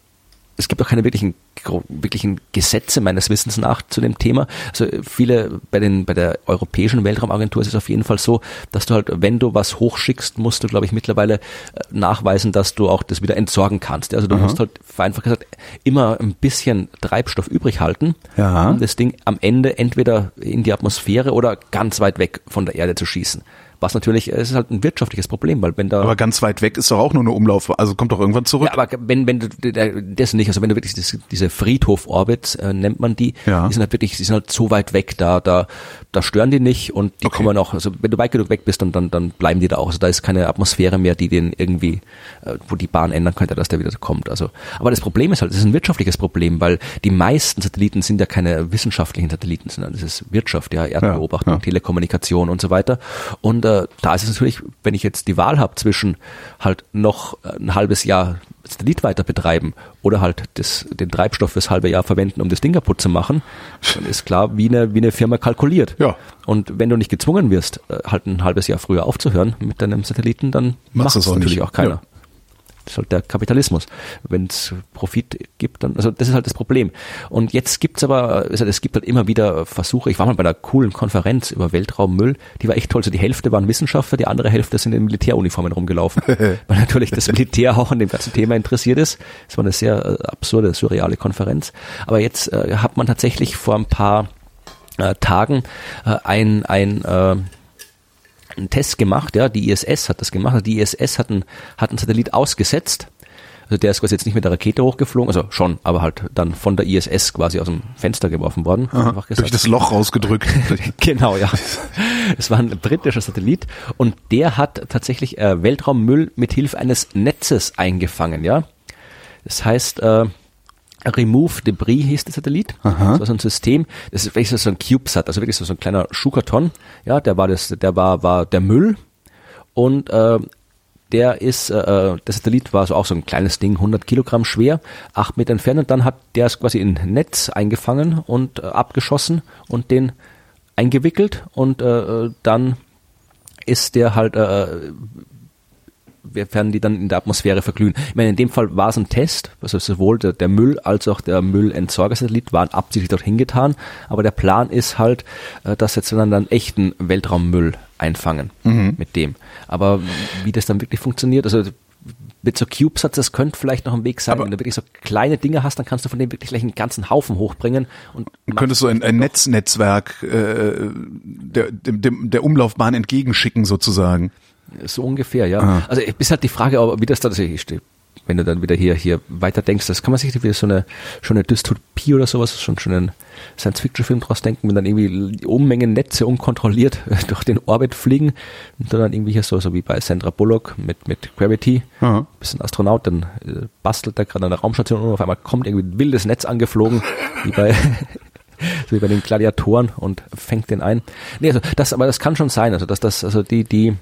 es gibt auch keine wirklichen, wirklichen Gesetze meines Wissens nach zu dem Thema. Also viele, bei den, bei der Europäischen Weltraumagentur ist es auf jeden Fall so, dass du halt, wenn du was hochschickst, musst du, glaube ich, mittlerweile nachweisen, dass du auch das wieder entsorgen kannst. Also du Aha. musst halt, vereinfacht gesagt, immer ein bisschen Treibstoff übrig halten, ja. um das Ding am Ende entweder in die Atmosphäre oder ganz weit weg von der Erde zu schießen. Was natürlich, es ist halt ein wirtschaftliches Problem, weil wenn da... Aber ganz weit weg ist doch auch nur eine Umlauf, also kommt doch irgendwann zurück. Ja, aber wenn, wenn du, das nicht, also wenn du wirklich das, diese Friedhof-Orbits, äh, nennt man die, ja. die sind halt wirklich, die sind halt so weit weg, da, da, da stören die nicht und die okay. kommen auch, also wenn du weit genug weg bist, dann, dann, dann bleiben die da auch. Also da ist keine Atmosphäre mehr, die den irgendwie, äh, wo die Bahn ändern könnte, dass der wieder kommt. Also, aber das Problem ist halt, es ist ein wirtschaftliches Problem, weil die meisten Satelliten sind ja keine wissenschaftlichen Satelliten, sondern das ist Wirtschaft, ja, Erdbeobachtung, ja, ja. Telekommunikation und so weiter. Und äh, da ist es natürlich, wenn ich jetzt die Wahl habe zwischen halt noch ein halbes Jahr Satellit weiter betreiben oder halt das, den Treibstoff fürs halbe Jahr verwenden, um das Ding kaputt zu machen, dann ist klar, wie eine, wie eine Firma kalkuliert. Ja. Und wenn du nicht gezwungen wirst, halt ein halbes Jahr früher aufzuhören mit deinem Satelliten, dann macht es natürlich nicht. Auch keiner. Ja. Das ist halt der Kapitalismus. Wenn es Profit gibt, dann, also das ist halt das Problem. Und jetzt gibt's aber, also es gibt halt immer wieder Versuche. Ich war mal bei einer coolen Konferenz über Weltraummüll, die war echt toll. So die Hälfte waren Wissenschaftler, die andere Hälfte sind in Militäruniformen rumgelaufen. Weil natürlich das Militär auch an dem ganzen Thema interessiert ist. Es war eine sehr äh, absurde, surreale Konferenz. Aber jetzt äh, hat man tatsächlich vor ein paar äh, Tagen äh, ein, ein äh, einen Test gemacht, ja, die I S S hat das gemacht, die I S S hat einen, hat einen Satellit ausgesetzt, also der ist quasi jetzt nicht mit der Rakete hochgeflogen, also schon, aber halt dann von der I S S quasi aus dem Fenster geworfen worden. Aha, einfach gesagt. Durch das Loch rausgedrückt. Genau, ja. Es war ein britischer Satellit und der hat tatsächlich äh, Weltraummüll mit Hilfe eines Netzes eingefangen, ja. Das heißt, äh, Remove Debris hieß der Satellit. Aha. Das war so ein System, das ist wirklich so ein CubeSat, also wirklich so, so ein kleiner Schuhkarton. Ja, der war das, der war, war der Müll und äh, der ist, äh, der Satellit war so auch so ein kleines Ding, hundert Kilogramm schwer, acht Meter entfernt und dann hat der es quasi in ein Netz eingefangen und äh, abgeschossen und den eingewickelt und äh, dann ist der halt äh, werden die dann in der Atmosphäre verglühen. Ich meine, in dem Fall war es ein Test, also sowohl der, der Müll als auch der Müllentsorgersatellit waren absichtlich dorthin getan, aber der Plan ist halt, dass jetzt dann dann echten Weltraummüll einfangen mhm. mit dem. Aber wie das dann wirklich funktioniert, also mit so CubeSats, das könnte vielleicht noch ein Weg sein. Aber wenn du wirklich so kleine Dinge hast, dann kannst du von dem wirklich gleich einen ganzen Haufen hochbringen. Und du könntest so ein, ein Netznetzwerk äh, der, dem, der Umlaufbahn entgegenschicken sozusagen. So ungefähr, ja. Aha. Also ist halt die Frage, wie das da, also ich stehe, wenn du dann wieder hier hier weiter denkst, das kann man sich wieder so eine schon eine Dystopie oder sowas, schon schon einen Science-Fiction-Film draus denken, wenn dann irgendwie die Unmengen Netze unkontrolliert durch den Orbit fliegen und dann irgendwie hier so so wie bei Sandra Bullock mit mit Gravity, Aha. bisschen Astronaut, dann äh, bastelt er gerade an der Raumstation und auf einmal kommt irgendwie ein wildes Netz angeflogen, wie bei so wie bei den Gladiatoren und fängt den ein. Nee, also das, aber das kann schon sein, also dass das, also die die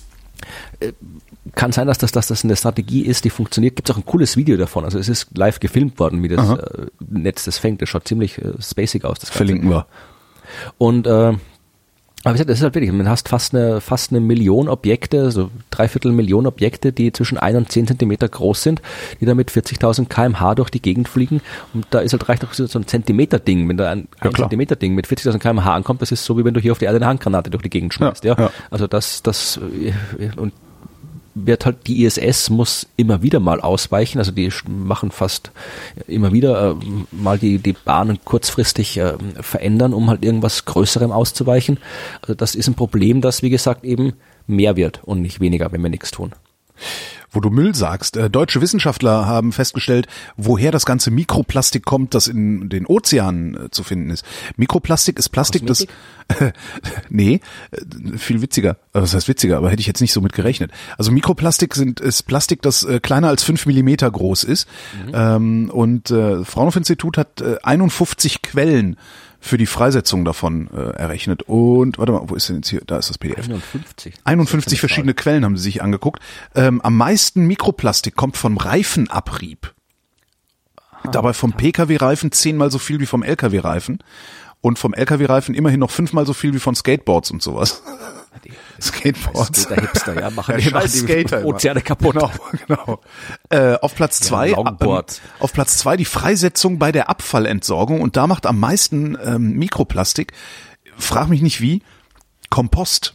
kann sein, dass das, dass das eine Strategie ist, die funktioniert. Gibt es auch ein cooles Video davon. Also es ist live gefilmt worden, wie das äh, Netz das fängt. Das schaut ziemlich äh, spacig aus. Das Ganze. Verlinken wir. Und äh, Aber wie gesagt, das ist halt wirklich, man hast fast eine, fast eine Million Objekte, so dreiviertel Million Objekte, die zwischen ein und zehn Zentimeter groß sind, die da mit vierzigtausend Kilometer pro Stunde durch die Gegend fliegen. Und da ist halt reicht noch so ein Zentimeter-Ding. Wenn da ein, Ja, ein Zentimeter-Ding mit vierzigtausend Kilometer pro Stunde ankommt, das ist so, wie wenn du hier auf die Erde eine Handgranate durch die Gegend schmeißt. Ja, Ja, ja. Also das, das, und wird halt, die I S S muss immer wieder mal ausweichen, also die machen fast immer wieder äh, mal die, die Bahnen kurzfristig äh, verändern, um halt irgendwas Größerem auszuweichen. Also das ist ein Problem, das, wie gesagt, eben mehr wird und nicht weniger, wenn wir nichts tun. Wo du Müll sagst, äh, deutsche Wissenschaftler haben festgestellt, woher das ganze Mikroplastik kommt, das in den Ozeanen äh, zu finden ist. Mikroplastik ist Plastik, das äh, nee, äh, viel witziger. Was heißt witziger, aber hätte ich jetzt nicht so mit gerechnet. Also Mikroplastik sind ist Plastik, das äh, kleiner als fünf Millimeter groß ist. Mhm. Ähm, und äh, Fraunhofer-Institut hat äh, einundfünfzig Quellen für die Freisetzung davon äh, errechnet. Und, warte mal, wo ist denn jetzt hier? Da ist das P D F. einundfünfzig. einundfünfzig verschiedene Quellen haben sie sich angeguckt. Ähm, am meisten Mikroplastik kommt vom Reifenabrieb. Aha, Dabei vom P K W-Reifen zehnmal so viel wie vom L K W-Reifen. Und vom L K W-Reifen immerhin noch fünfmal so viel wie von Skateboards und sowas. Skateboards. Der Hipster, ja, machen Ja, die, machen scheiß die Skater Ozeane kaputt. Genau, genau. Äh, auf Platz zwei, Ja, ähm, Longboard. auf Platz zwei die Freisetzung bei der Abfallentsorgung und da macht am meisten ähm, Mikroplastik. Frag mich nicht wie. Kompost.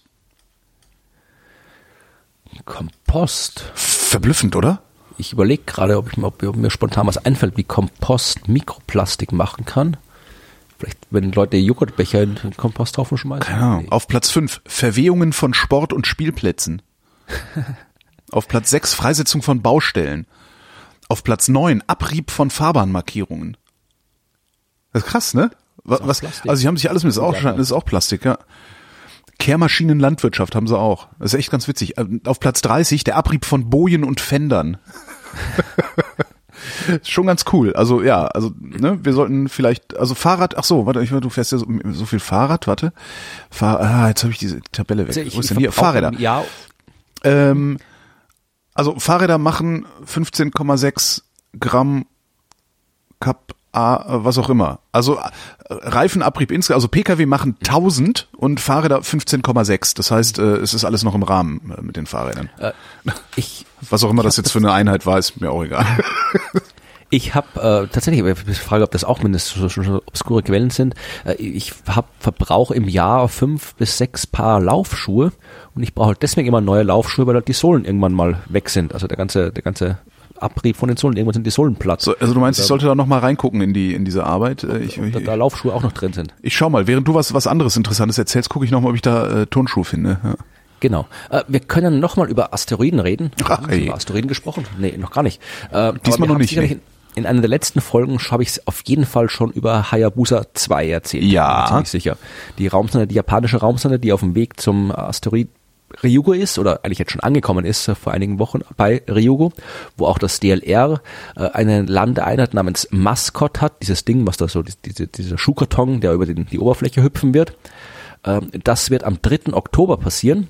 Kompost. Verblüffend, oder? Ich überlege gerade, ob, ich, ob, ob mir spontan was einfällt, wie Kompost Mikroplastik machen kann. Vielleicht, wenn Leute Joghurtbecher in den Komposthaufen schmeißen. Keine Ahnung. Auf Platz fünf Verwehungen von Sport- und Spielplätzen. Auf Platz sechs Freisetzung von Baustellen. Auf Platz neun Abrieb von Fahrbahnmarkierungen. Das ist krass, ne? Was, was, also sie haben sich alles mit, das ist auch, das ist auch Plastik, ja. Kehrmaschinen Landwirtschaft haben sie auch. Das ist echt ganz witzig. Auf Platz dreißig der Abrieb von Bojen und Fendern. Ist schon ganz cool. Also ja, also ne, wir sollten vielleicht, also Fahrrad, ach so, warte, ich, du fährst ja so, so viel Fahrrad, warte. Fahr, ah, jetzt habe ich diese Tabelle weg. Also ich, Wo ist denn hier? Fahrräder. Ja. Ähm, also Fahrräder machen fünfzehn Komma sechs Gramm Kap A, was auch immer. Also äh, Reifenabrieb insgesamt, also P K W machen tausend und Fahrräder fünfzehn Komma sechs. Das heißt, äh, es ist alles noch im Rahmen äh, mit den Fahrrädern. Äh, ich, was auch immer das jetzt für eine Einheit war, ist mir auch egal. Ich habe äh, tatsächlich, ich frage, ob das auch mindestens so, so, so obskure Quellen sind. Äh, ich habe Verbrauch im Jahr fünf bis sechs Paar Laufschuhe und ich brauche halt deswegen immer neue Laufschuhe, weil halt die Sohlen irgendwann mal weg sind. Also der ganze, der ganze Abrieb von den Sohlen, irgendwann sind die Sohlen platt. So, also du meinst, ich sollte da noch mal reingucken in die in diese Arbeit? Ich, ich, da, da Laufschuhe auch noch drin sind. Ich schau mal, während du was was anderes Interessantes erzählst, gucke ich noch mal, ob ich da äh, Turnschuhe finde. Ja. Genau. Äh, wir können noch mal über Asteroiden reden. Ach, haben wir über Asteroiden gesprochen? Nee, noch gar nicht. Äh, Diesmal noch nicht. In, in einer der letzten Folgen habe ich auf jeden Fall schon über Hayabusa zwei erzählt. Ja. Bin ziemlich sicher. Die Raumsonde, die japanische Raumsonde, die auf dem Weg zum Asteroid Ryugu ist oder eigentlich jetzt schon angekommen ist äh, vor einigen Wochen bei Ryugu, wo auch das D L R äh, eine Landeeinheit namens Mascot hat, dieses Ding, was da so, diese, dieser Schuhkarton, der über den, die Oberfläche hüpfen wird. Äh, das wird am dritten Oktober passieren,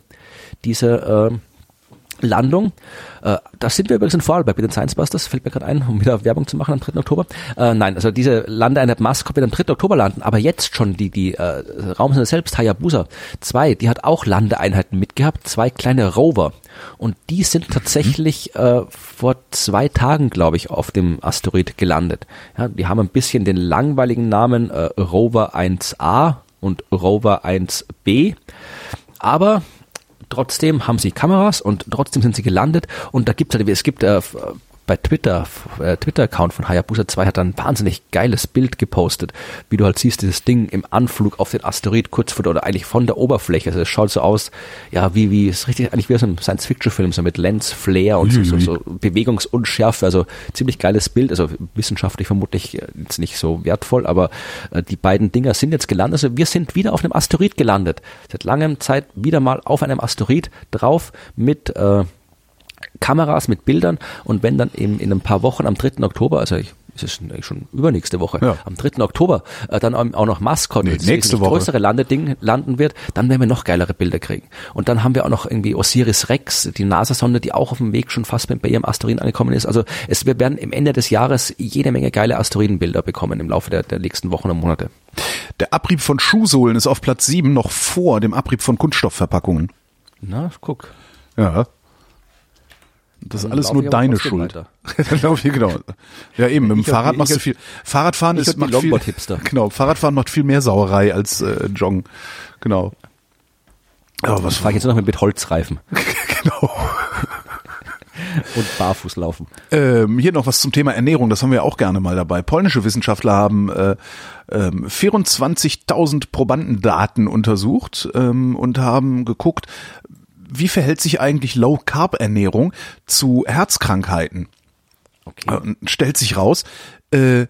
diese äh, Landung. Äh, da sind wir übrigens in Vorarlberg bei den Science Busters, fällt mir gerade ein, um wieder Werbung zu machen am dritten Oktober. Äh, nein, also diese Landeeinheit Mascot wird am dritten Oktober landen, aber jetzt schon die die äh, Raumsonde selbst, Hayabusa zwei, die hat auch Landeeinheiten mitgehabt, zwei kleine Rover. Und die sind tatsächlich äh, vor zwei Tagen, glaube ich, auf dem Asteroid gelandet. Ja, die haben ein bisschen den langweiligen Namen äh, Rover eins A und Rover eins B, aber trotzdem haben sie Kameras und trotzdem sind sie gelandet und da gibt's halt, es gibt äh, bei Twitter, äh, Twitter-Account von Hayabusa zwei hat dann ein wahnsinnig geiles Bild gepostet, wie du halt siehst, dieses Ding im Anflug auf den Asteroid kurz vor oder eigentlich von der Oberfläche, also es schaut so aus, ja, wie, wie, es ist richtig, eigentlich wie so ein Science-Fiction-Film, so mit Lens, Flare und so, so, so Bewegungsunschärfe, also ziemlich geiles Bild, also wissenschaftlich vermutlich jetzt nicht so wertvoll, aber äh, die beiden Dinger sind jetzt gelandet, also wir sind wieder auf einem Asteroid gelandet, seit langem Zeit wieder mal auf einem Asteroid drauf mit, äh, Kameras mit Bildern und wenn dann eben in ein paar Wochen am dritten Oktober, also ich ist es eigentlich schon übernächste Woche, Ja. am dritten Oktober, äh, dann auch noch Mascot, Nee, das nächste Woche. größere Landeding landen wird, dann werden wir noch geilere Bilder kriegen. Und dann haben wir auch noch irgendwie Osiris Rex, die NASA-Sonde, die auch auf dem Weg schon fast bei ihrem Asteroiden angekommen ist. Also es, wir werden im Ende des Jahres jede Menge geile Asteroidenbilder bekommen im Laufe der, der nächsten Wochen und Monate. Der Abrieb von Schuhsohlen ist auf Platz sieben, noch vor dem Abrieb von Kunststoffverpackungen. Na, guck. Ja. Das ist Dann alles laufe nur ich aber deine trotzdem Schuld. weiter. Dann lauf ich, genau. Ja, eben, mit dem Ich hab Fahrrad die- machst ich du hab- viel. Fahrradfahren ich ist, hab die macht viel, Longboard-Hipster. genau, Fahrradfahren macht viel mehr Sauerei als äh, Joggen. Genau. Aber was Fahre ich jetzt nur noch mit Holzreifen genau. und barfuß laufen. Ähm, hier noch was zum Thema Ernährung, das haben wir auch gerne mal dabei. Polnische Wissenschaftler haben äh, ähm, vierundzwanzigtausend Probandendaten untersucht ähm, und haben geguckt, wie verhält sich eigentlich Low-Carb-Ernährung zu Herzkrankheiten. Okay. Und stellt sich raus, äh,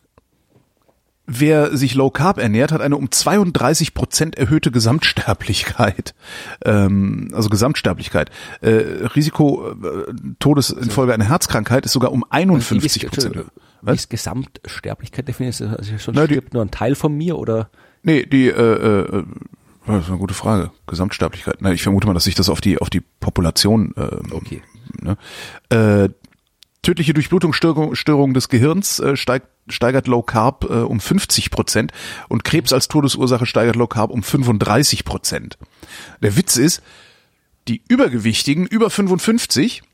wer sich Low Carb ernährt, hat eine um zweiunddreißig Prozent erhöhte Gesamtsterblichkeit. Ähm, also Gesamtsterblichkeit. Äh, Risiko äh, Todes infolge einer Herzkrankheit ist sogar um einundfünfzig Prozent. Wie ist Gesamtsterblichkeit definiert? Also schon Na, die- stirbt nur ein Teil von mir oder? Nee, die, äh, äh, das ist eine gute Frage. Gesamtsterblichkeit. Na, ich vermute mal, dass sich das auf die auf die Population ähm, Okay. Ne? Äh, tödliche Durchblutungsstörung Störung des Gehirns äh, steigt, steigert Low Carb äh, um fünfzig Prozent und Krebs als Todesursache steigert Low Carb um fünfunddreißig Prozent. Der Witz ist, die Übergewichtigen über fünfundfünfzig,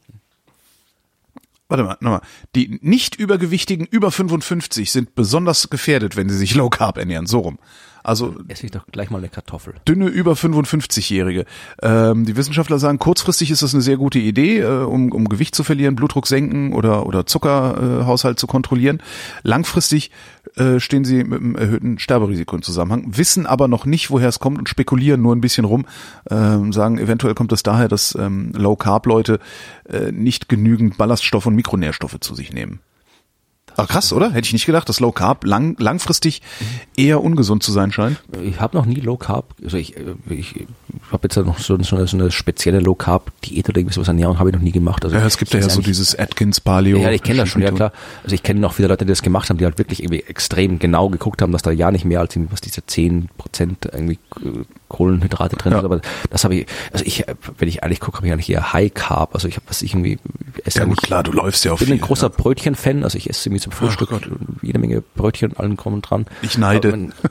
warte mal, nochmal, die nicht Übergewichtigen über fünfundfünfzig sind besonders gefährdet, wenn sie sich Low Carb ernähren, so rum. Also Esse ich doch gleich mal eine Kartoffel. dünne über fünfundfünfzig-Jährige. Ähm, die Wissenschaftler sagen, kurzfristig ist das eine sehr gute Idee, äh, um, um Gewicht zu verlieren, Blutdruck senken oder, oder Zuckerhaushalt äh, zu kontrollieren. Langfristig äh, stehen sie mit einem erhöhten Sterberisiko im Zusammenhang, wissen aber noch nicht, woher es kommt und spekulieren nur ein bisschen rum, ähm, sagen, eventuell kommt es daher, dass ähm, Low-Carb-Leute äh, nicht genügend Ballaststoffe und Mikronährstoffe zu sich nehmen. Ach krass, oder? Hätte ich nicht gedacht, dass Low Carb lang, langfristig eher ungesund zu sein scheint. Ich habe noch nie Low Carb, also ich, ich, ich habe jetzt noch so, so, eine, so eine spezielle Low Carb Diät oder irgendwie sowas, Ernährung habe ich noch nie gemacht. Also Ja, es gibt ja, ich ja so eigentlich- dieses Atkins Paleo. Ja, ich kenne das schon, ja klar. Also ich kenne noch viele Leute, die das gemacht haben, die halt wirklich irgendwie extrem genau geguckt haben, dass da ja nicht mehr als irgendwie, was diese zehn Prozent irgendwie äh, Kohlenhydrate drin Ja. sind. Aber das habe ich, also ich, äh, wenn ich ehrlich gucke, habe ich eigentlich eher High Carb. Also ich habe, was ich irgendwie esse Ja gut, eigentlich- klar, du läufst ja auf Ich bin ein viel, großer ja. Brötchen-Fan, also ich esse irgendwie zum Frühstück Gott. jede Menge Brötchen, allen kommen und dran. Ich neide. Aber wenn-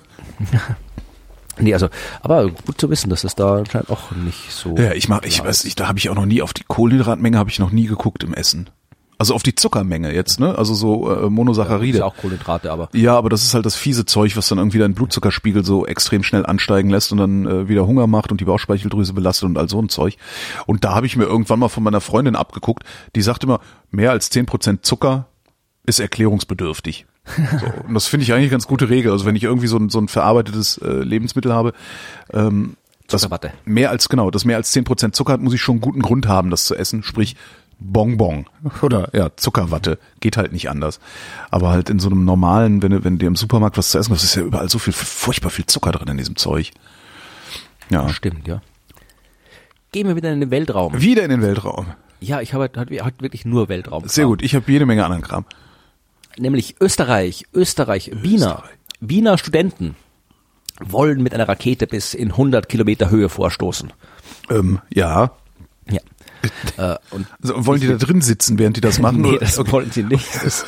nee, also, aber gut zu wissen, dass es da anscheinend auch nicht so. Ja, ich mach, ich weiß, ich, da habe ich auch noch nie auf die Kohlenhydratmenge habe ich noch nie geguckt im Essen. Also auf die Zuckermenge jetzt, ne? Also so äh, ist Monosaccharide. ja auch Kohlenhydrate, aber Ja, aber das ist halt das fiese Zeug, was dann irgendwie deinen Blutzuckerspiegel so extrem schnell ansteigen lässt und dann äh, wieder Hunger macht und die Bauchspeicheldrüse belastet und all so ein Zeug. Und da habe ich mir irgendwann mal von meiner Freundin abgeguckt, die sagt immer, mehr als zehn Prozent Zucker ist erklärungsbedürftig. So, und das finde ich eigentlich eine ganz gute Regel. Also wenn ich irgendwie so ein, so ein verarbeitetes äh, Lebensmittel habe, ähm, das Zuckerwatte. mehr als, genau, das mehr als zehn Prozent Zucker hat, muss ich schon einen guten Grund haben, das zu essen. Sprich, Bonbon oder ja, Zuckerwatte. Geht halt nicht anders. Aber halt in so einem normalen, wenn du, wenn du dir im Supermarkt was zu essen hast, ist ja überall so viel, furchtbar viel Zucker drin in diesem Zeug. Ja. stimmt, ja. Gehen wir wieder in den Weltraum. Wieder in den Weltraum. Ja, ich habe heute, heute wirklich nur Weltraum. Sehr gut. Ich habe jede Menge anderen Kram. Nämlich Österreich, Österreich, Wiener. Österreich. Wiener Studenten wollen mit einer Rakete bis in hundert Kilometer Höhe vorstoßen. Ähm, ja. Ja. äh, und Also, wollen die da drin sitzen, während die das machen? nee, oder? das Okay. wollen sie nicht. Das,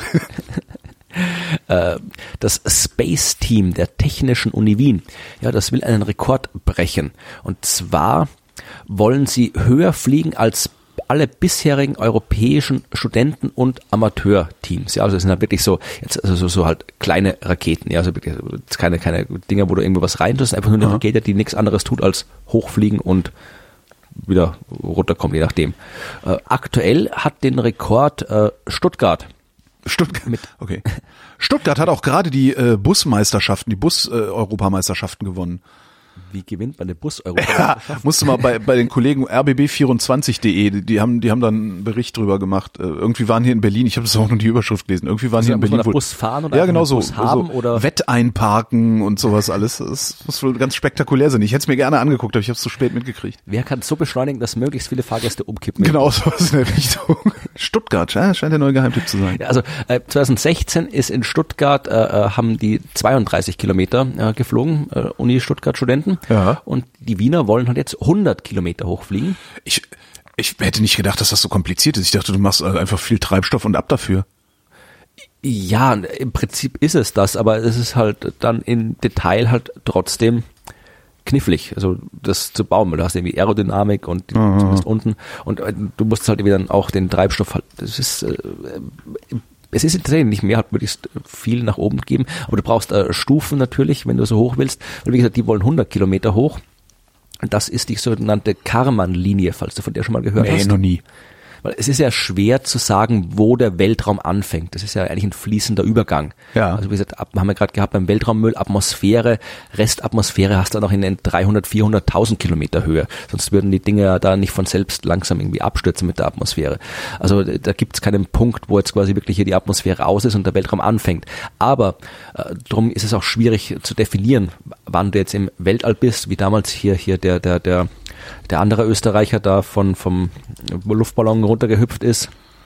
äh, das Space Team der Technischen Uni Wien, ja, das will einen Rekord brechen. Und zwar wollen sie höher fliegen als alle bisherigen europäischen Studenten- und Amateurteams. Ja, also es sind halt wirklich so, jetzt also so, so halt kleine Raketen, ja, also wirklich jetzt keine, keine Dinger, wo du irgendwo was reintust, einfach nur eine Aha. Rakete, die nichts anderes tut als hochfliegen und wieder runterkommen, je nachdem. Äh, aktuell hat den Rekord äh, Stuttgart. Stuttgart. Okay. Stuttgart hat auch gerade die äh, Busmeisterschaften, die Bus-Europameisterschaften gewonnen. Wie gewinnt man den Bus Ja, musst du mal bei, bei den Kollegen R B B vierundzwanzig punkt de, die, die haben, die haben dann einen Bericht drüber gemacht. Äh, irgendwie waren hier in Berlin, ich habe das auch nur die Überschrift gelesen, irgendwie waren also hier in muss Berlin man wohl, Bus fahren oder ja, genau so, Bus haben so oder Wetteinparken und sowas alles. Das muss wohl ganz spektakulär sein. Ich hätte es mir gerne angeguckt, aber ich habe es zu spät mitgekriegt. wer kann so beschleunigen, dass möglichst viele Fahrgäste umkippen? Genau sowas in der Richtung. Stuttgart, ja, scheint der neue Geheimtipp zu sein. Ja, also äh, zwanzig sechzehn ist in Stuttgart, äh, haben die zweiunddreißig Kilometer äh, geflogen, äh, Uni Stuttgart Studenten. Ja. Und die Wiener wollen halt jetzt hundert Kilometer hochfliegen. Ich, ich hätte nicht gedacht, dass das so kompliziert ist. Ich dachte, du machst einfach viel Treibstoff und ab dafür. Ja, im Prinzip ist es das, aber es ist halt dann im Detail halt trotzdem knifflig, also das zu bauen, weil du hast irgendwie Aerodynamik und die, zumindest unten und äh, du musst halt irgendwie dann auch den Treibstoff halt, das ist äh, es ist tatsächlich nicht mehr, hat möglichst viel nach oben geben, aber du brauchst äh, Stufen natürlich, wenn du so hoch willst, weil wie gesagt, die wollen hundert Kilometer hoch. Das ist die sogenannte Karman-Linie, falls du von der schon mal gehört Nee, hast. noch nie. Weil es ist ja schwer zu sagen, wo der Weltraum anfängt. Das ist ja eigentlich ein fließender Übergang. Ja. Also wie gesagt, ab, haben wir gerade gehabt beim Weltraummüll, Atmosphäre, Restatmosphäre hast du dann noch in den dreihundert, vierhunderttausend Kilometer Höhe. Sonst würden die Dinge ja da nicht von selbst langsam irgendwie abstürzen mit der Atmosphäre. Also da gibt es keinen Punkt, wo jetzt quasi wirklich hier die Atmosphäre aus ist und der Weltraum anfängt. Aber äh, darum ist es auch schwierig zu definieren, wann du jetzt im Weltall bist, wie damals hier hier der der der der andere Österreicher da von vom Luftballon runtergehüpft ist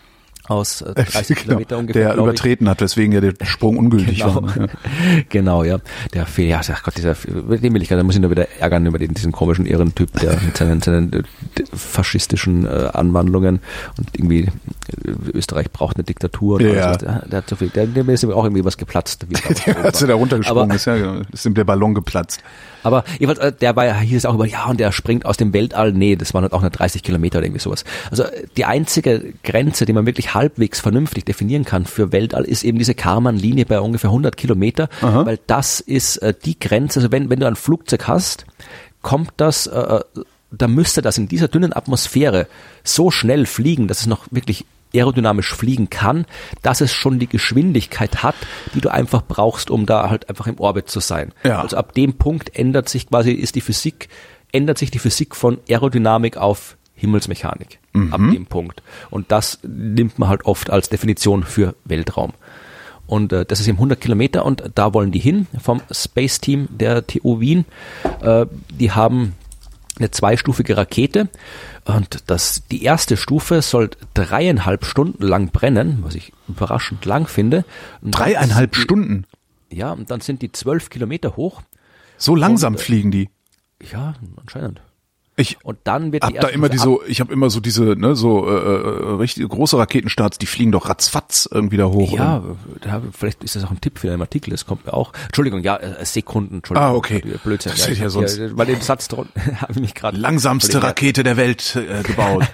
aus dreißig genau, Kilometer ungefähr. der übertreten hat, weswegen ja der Sprung ungültig Genau. war. Ja. Genau, ja. Der Fe- ja, ach Gott, dieser, den will ich gar, da muss ich nur wieder ärgern über den, diesen komischen Ehrentyp, der mit seinen, seinen äh, faschistischen äh, Anwandlungen und irgendwie äh, Österreich braucht eine Diktatur. Und Ja. alles, der, der hat so viel, der, dem ist auch irgendwie was geplatzt. Wie Der, als er da runtergesprungen Aber- ist, ja, genau. Ist ihm der Ballon geplatzt. Aber jedenfalls, äh, der war ja, hieß es auch über, ja, und der springt aus dem Weltall. Nee, das waren halt auch nur dreißig Kilometer oder irgendwie sowas. Also äh, die einzige Grenze, die man wirklich halbwegs vernünftig definieren kann für Weltall, ist eben diese Karman-Linie bei ungefähr hundert Kilometer, Aha. weil das ist äh, die Grenze, also wenn, wenn du ein Flugzeug hast, kommt das, äh, da müsste das in dieser dünnen Atmosphäre so schnell fliegen, dass es noch wirklich aerodynamisch fliegen kann, dass es schon die Geschwindigkeit hat, die du einfach brauchst, um da halt einfach im Orbit zu sein. Ja. Also ab dem Punkt ändert sich quasi, ist die Physik, ändert sich die Physik von Aerodynamik auf Himmelsmechanik. Mhm. Ab dem Punkt. Und das nimmt man halt oft als Definition für Weltraum. Und äh, das ist eben hundert Kilometer und da wollen die hin vom Space Team der T U Wien. Äh, die haben eine zweistufige Rakete und das, die erste Stufe soll dreieinhalb Stunden lang brennen, was ich überraschend lang finde. Und dann Dreieinhalb sind die, Stunden. Ja, und dann sind die zwölf Kilometer hoch. So langsam Und, äh, fliegen die. Ja, anscheinend. Ich Und dann wird hab die da erste immer die Stufe so, ich habe immer so diese, ne, so äh, äh, richtig große Raketenstarts, die fliegen doch ratzfatz irgendwie da hoch. Ja, da, vielleicht ist das auch ein Tipp für einen Artikel, das kommt mir auch. Entschuldigung, ja, äh, Sekunden, Entschuldigung. Ah, okay. Blödsinn. Das hätte ja sonst- Ja, bei dem Satz drun- habe ich mich gerade... Langsamste Rakete der Welt äh, gebaut.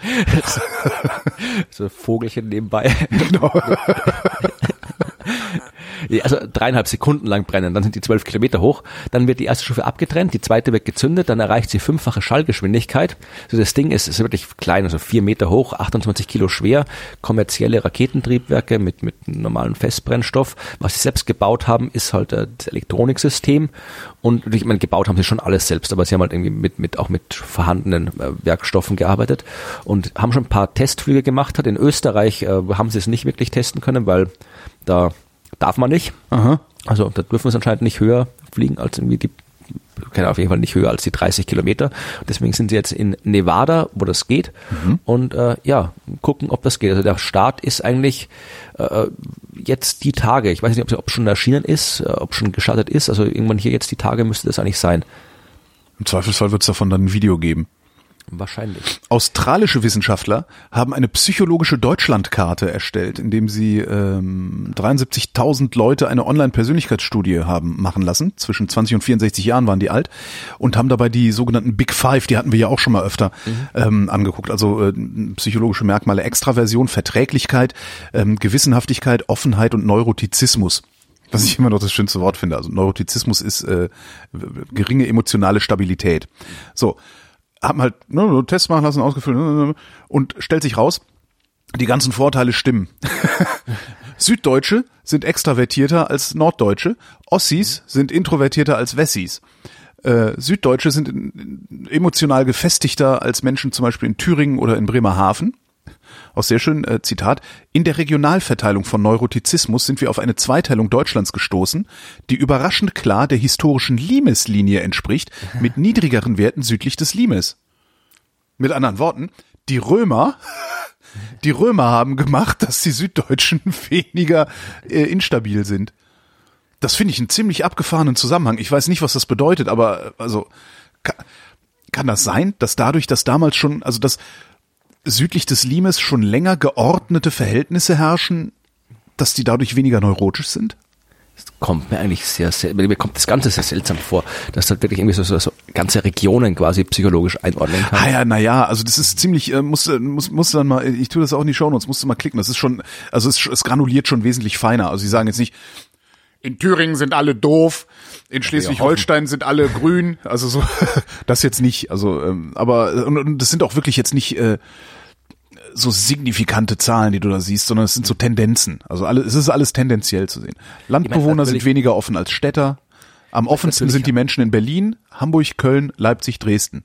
So Vogelchen nebenbei. Genau. Ja, also dreieinhalb Sekunden lang brennen, dann sind die zwölf Kilometer hoch, dann wird die erste Stufe abgetrennt, die zweite wird gezündet, dann erreicht sie fünffache Schallgeschwindigkeit. Also das Ding ist, ist wirklich klein, also vier Meter hoch, achtundzwanzig Kilo schwer, kommerzielle Raketentriebwerke mit, mit normalem Festbrennstoff. Was sie selbst gebaut haben, ist halt äh, das Elektroniksystem und ich meine, gebaut haben sie schon alles selbst, aber sie haben halt irgendwie mit, mit auch mit vorhandenen äh, Werkstoffen gearbeitet und haben schon ein paar Testflüge gemacht. Hat in Österreich äh, haben sie es nicht wirklich testen können, weil da darf man nicht. Aha. Also da dürfen wir anscheinend nicht höher fliegen als irgendwie die, keine Ahnung, auf jeden Fall nicht höher als die dreißig Kilometer. Deswegen sind sie jetzt in Nevada, wo das geht mhm. und äh, ja, gucken, ob das geht. Also der Start ist eigentlich äh, jetzt die Tage. Ich weiß nicht, ob es schon erschienen ist, äh, ob schon gestartet ist. Also irgendwann hier jetzt die Tage müsste das eigentlich sein. Im Zweifelsfall wird es davon dann ein Video geben. Wahrscheinlich. Australische Wissenschaftler haben eine psychologische Deutschlandkarte erstellt, indem sie ähm, dreiundsiebzigtausend Leute eine Online-Persönlichkeitsstudie haben machen lassen. Zwischen zwanzig und vierundsechzig Jahren waren die alt und haben dabei die sogenannten Big Five, die hatten wir ja auch schon mal öfter mhm. ähm, angeguckt. Also äh, psychologische Merkmale: Extraversion, Verträglichkeit, ähm, Gewissenhaftigkeit, Offenheit und Neurotizismus. Was ich immer noch das schönste Wort finde. Also Neurotizismus ist äh, geringe emotionale Stabilität. So. Haben halt ne, so Tests machen lassen, ausgefüllt und stellt sich raus, die ganzen Vorteile stimmen. Süddeutsche sind extravertierter als Norddeutsche, Ossis sind introvertierter als Wessis. Äh, Süddeutsche sind in, in, emotional gefestigter als Menschen zum Beispiel in Thüringen oder in Bremerhaven. Auch sehr schön, äh, Zitat, in der Regionalverteilung von Neurotizismus sind wir auf eine Zweiteilung Deutschlands gestoßen, die überraschend klar der historischen Limes-Linie entspricht, mit niedrigeren Werten südlich des Limes. Mit anderen Worten, die Römer, die Römer haben gemacht, dass die Süddeutschen weniger äh, instabil sind. Das finde ich einen ziemlich abgefahrenen Zusammenhang. Ich weiß nicht, was das bedeutet, aber also kann, kann das sein, dass dadurch, dass damals schon, also dass südlich des Limes schon länger geordnete Verhältnisse herrschen, dass die dadurch weniger neurotisch sind? Das kommt mir eigentlich sehr, sehr, mir kommt das Ganze sehr seltsam vor, dass du halt wirklich irgendwie so, so, so ganze Regionen quasi psychologisch einordnen kannst. Ah ja, naja, also das ist ziemlich, äh, musst, musst, musst du dann mal, ich tue das auch in die Shownotes, musst du mal klicken, das ist schon, also es, es granuliert schon wesentlich feiner, also sie sagen jetzt nicht, in Thüringen sind alle doof, in Schleswig-Holstein sind alle grün, also so, das jetzt nicht, also, ähm, aber, und, und das sind auch wirklich jetzt nicht, äh, so signifikante Zahlen, die du da siehst, sondern es sind so Tendenzen. Also alles, es ist alles tendenziell zu sehen. Landbewohner sind weniger offen als Städter. Am offensten sind die Menschen in Berlin, Hamburg, Köln, Leipzig, Dresden.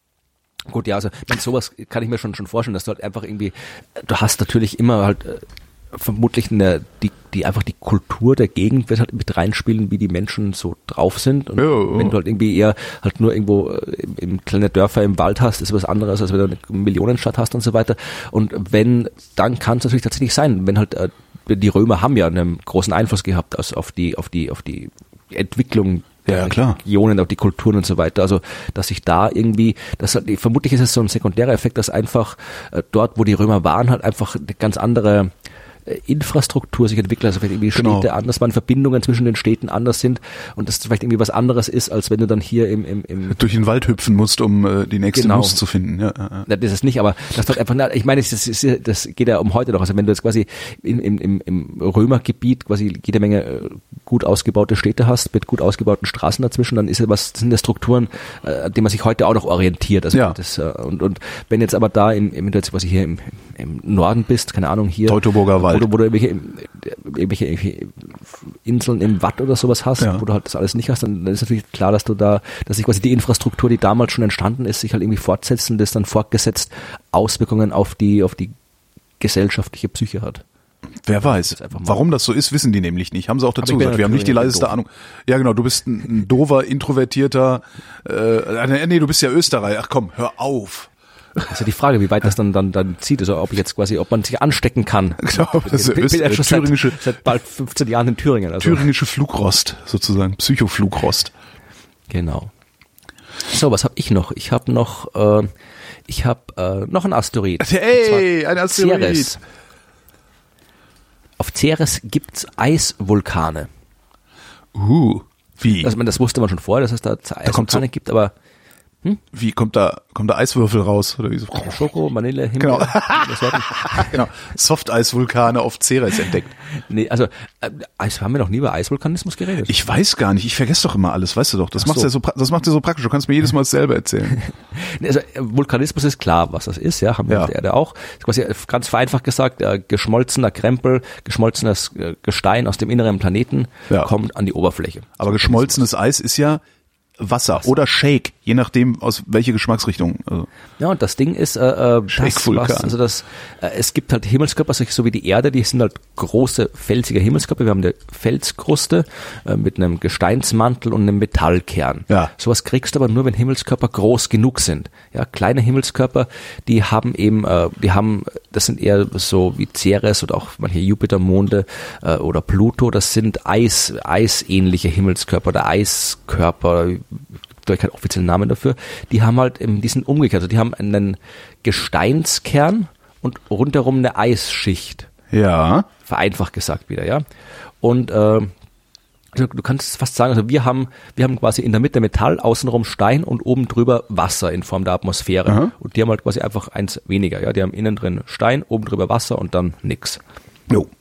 Gut, ja, also wenn sowas kann ich mir schon schon vorstellen, dass du halt einfach irgendwie, du hast natürlich immer halt äh, vermutlich eine, die die einfach die Kultur der Gegend wird halt mit reinspielen, wie die Menschen so drauf sind. Und ja, ja. wenn du halt irgendwie eher halt nur irgendwo im, im kleinen Dörfer im Wald hast, ist was anderes, als wenn du eine Millionenstadt hast und so weiter. Und wenn, dann kann es natürlich tatsächlich sein, wenn halt äh, die Römer haben ja einen großen Einfluss gehabt also auf die auf die auf die Entwicklung der ja, klar. Regionen, auf die Kulturen und so weiter. Also, dass sich da irgendwie, das halt, vermutlich ist es so ein sekundärer Effekt, dass einfach äh, dort, wo die Römer waren, halt einfach eine ganz andere Infrastruktur sich entwickelt, also vielleicht irgendwie genau. Städte anders waren, Verbindungen zwischen den Städten anders sind und das vielleicht irgendwie was anderes ist, als wenn du dann hier im... im, im durch den Wald hüpfen musst, um äh, die nächste genau. Nuss zu finden. Ja, ja. Na, das ist nicht, aber das wird einfach, na, ich meine, das, ist, das geht ja um heute noch, also wenn du jetzt quasi in, im, im, im Römergebiet quasi jede Menge gut ausgebaute Städte hast, mit gut ausgebauten Straßen dazwischen, dann ist ja was, das sind ja Strukturen, äh, an denen man sich heute auch noch orientiert. Also ja. das, äh, und, und wenn jetzt aber da, im, wenn du jetzt quasi hier im, im Norden bist, keine Ahnung, hier... Teutoburger Wald. Oder wo du irgendwelche, irgendwelche, irgendwelche Inseln im Watt oder sowas hast, ja. wo du halt das alles nicht hast, dann, dann ist natürlich klar, dass du da, dass sich quasi die Infrastruktur, die damals schon entstanden ist, sich halt irgendwie fortsetzt und das dann fortgesetzt Auswirkungen auf die, auf die gesellschaftliche Psyche hat. Wer weiß. Warum das so ist, wissen die nämlich nicht. Haben sie auch dazu gesagt. Wir haben nicht die leiseste Ahnung. Ja, genau. Du bist ein, ein dover, introvertierter, äh, nee, du bist ja Österreicher. Ach komm, hör auf. Das ist ja die Frage, wie weit das dann, dann, dann zieht, also ob ich jetzt quasi, ob man sich anstecken kann. Genau, das ist ich bin ja schon thüringische, seit, seit bald fünfzehn Jahren in Thüringen. Also. Thüringische Flugrost, sozusagen, Psychoflugrost. Genau. So, was habe ich noch? Ich habe noch, äh, ich habe äh, noch ein Asteroid. Hey, ein Asteroid. Ceres. Auf Ceres gibt's Eisvulkane. Uh, wie? Also, man, das wusste man schon vorher, dass es da Eisvulkane so, gibt, aber Hm? Wie kommt da kommt da Eiswürfel raus oder wie so? Schoko, Vanille, Himmel. Genau. genau. Softeisvulkane auf Ceres entdeckt. Nee, also äh, haben wir noch nie über Eisvulkanismus geredet? Ich weiß gar nicht. Ich vergesse doch immer alles, weißt du doch. Das Ach macht so. ja so das macht ja so praktisch. Du kannst mir jedes Mal dasselbe erzählen. Nee, also Vulkanismus ist klar, was das ist, ja, haben wir ja. auf der Erde auch. Das ist quasi ganz vereinfacht gesagt, äh, geschmolzener Krempel, geschmolzenes äh, Gestein aus dem inneren Planeten ja. kommt an die Oberfläche. Aber geschmolzenes Eis ist ja Wasser, Wasser oder Shake, je nachdem aus welche Geschmacksrichtung. Also. Ja, und das Ding ist, äh, äh, das, was, also das, äh, es gibt halt Himmelskörper, so wie die Erde, die sind halt große felsige Himmelskörper. Wir haben eine Felskruste äh, mit einem Gesteinsmantel und einem Metallkern. Ja. Sowas kriegst du aber nur, wenn Himmelskörper groß genug sind. Ja, kleine Himmelskörper, die haben eben, äh, die haben, das sind eher so wie Ceres oder auch manche Jupitermonde äh, oder Pluto. Das sind Eis, eisähnliche Himmelskörper oder Eiskörper. Da keinen offiziellen Namen dafür, die haben halt, die sind umgekehrt, also die haben einen Gesteinskern und rundherum eine Eisschicht. Ja. Vereinfacht gesagt wieder, ja. Und äh, also du kannst fast sagen, also wir haben, wir haben quasi in der Mitte Metall, außenrum Stein und oben drüber Wasser in Form der Atmosphäre. Aha. Und die haben halt quasi einfach eins weniger, ja. Die haben innen drin Stein, oben drüber Wasser und dann nix. Jo.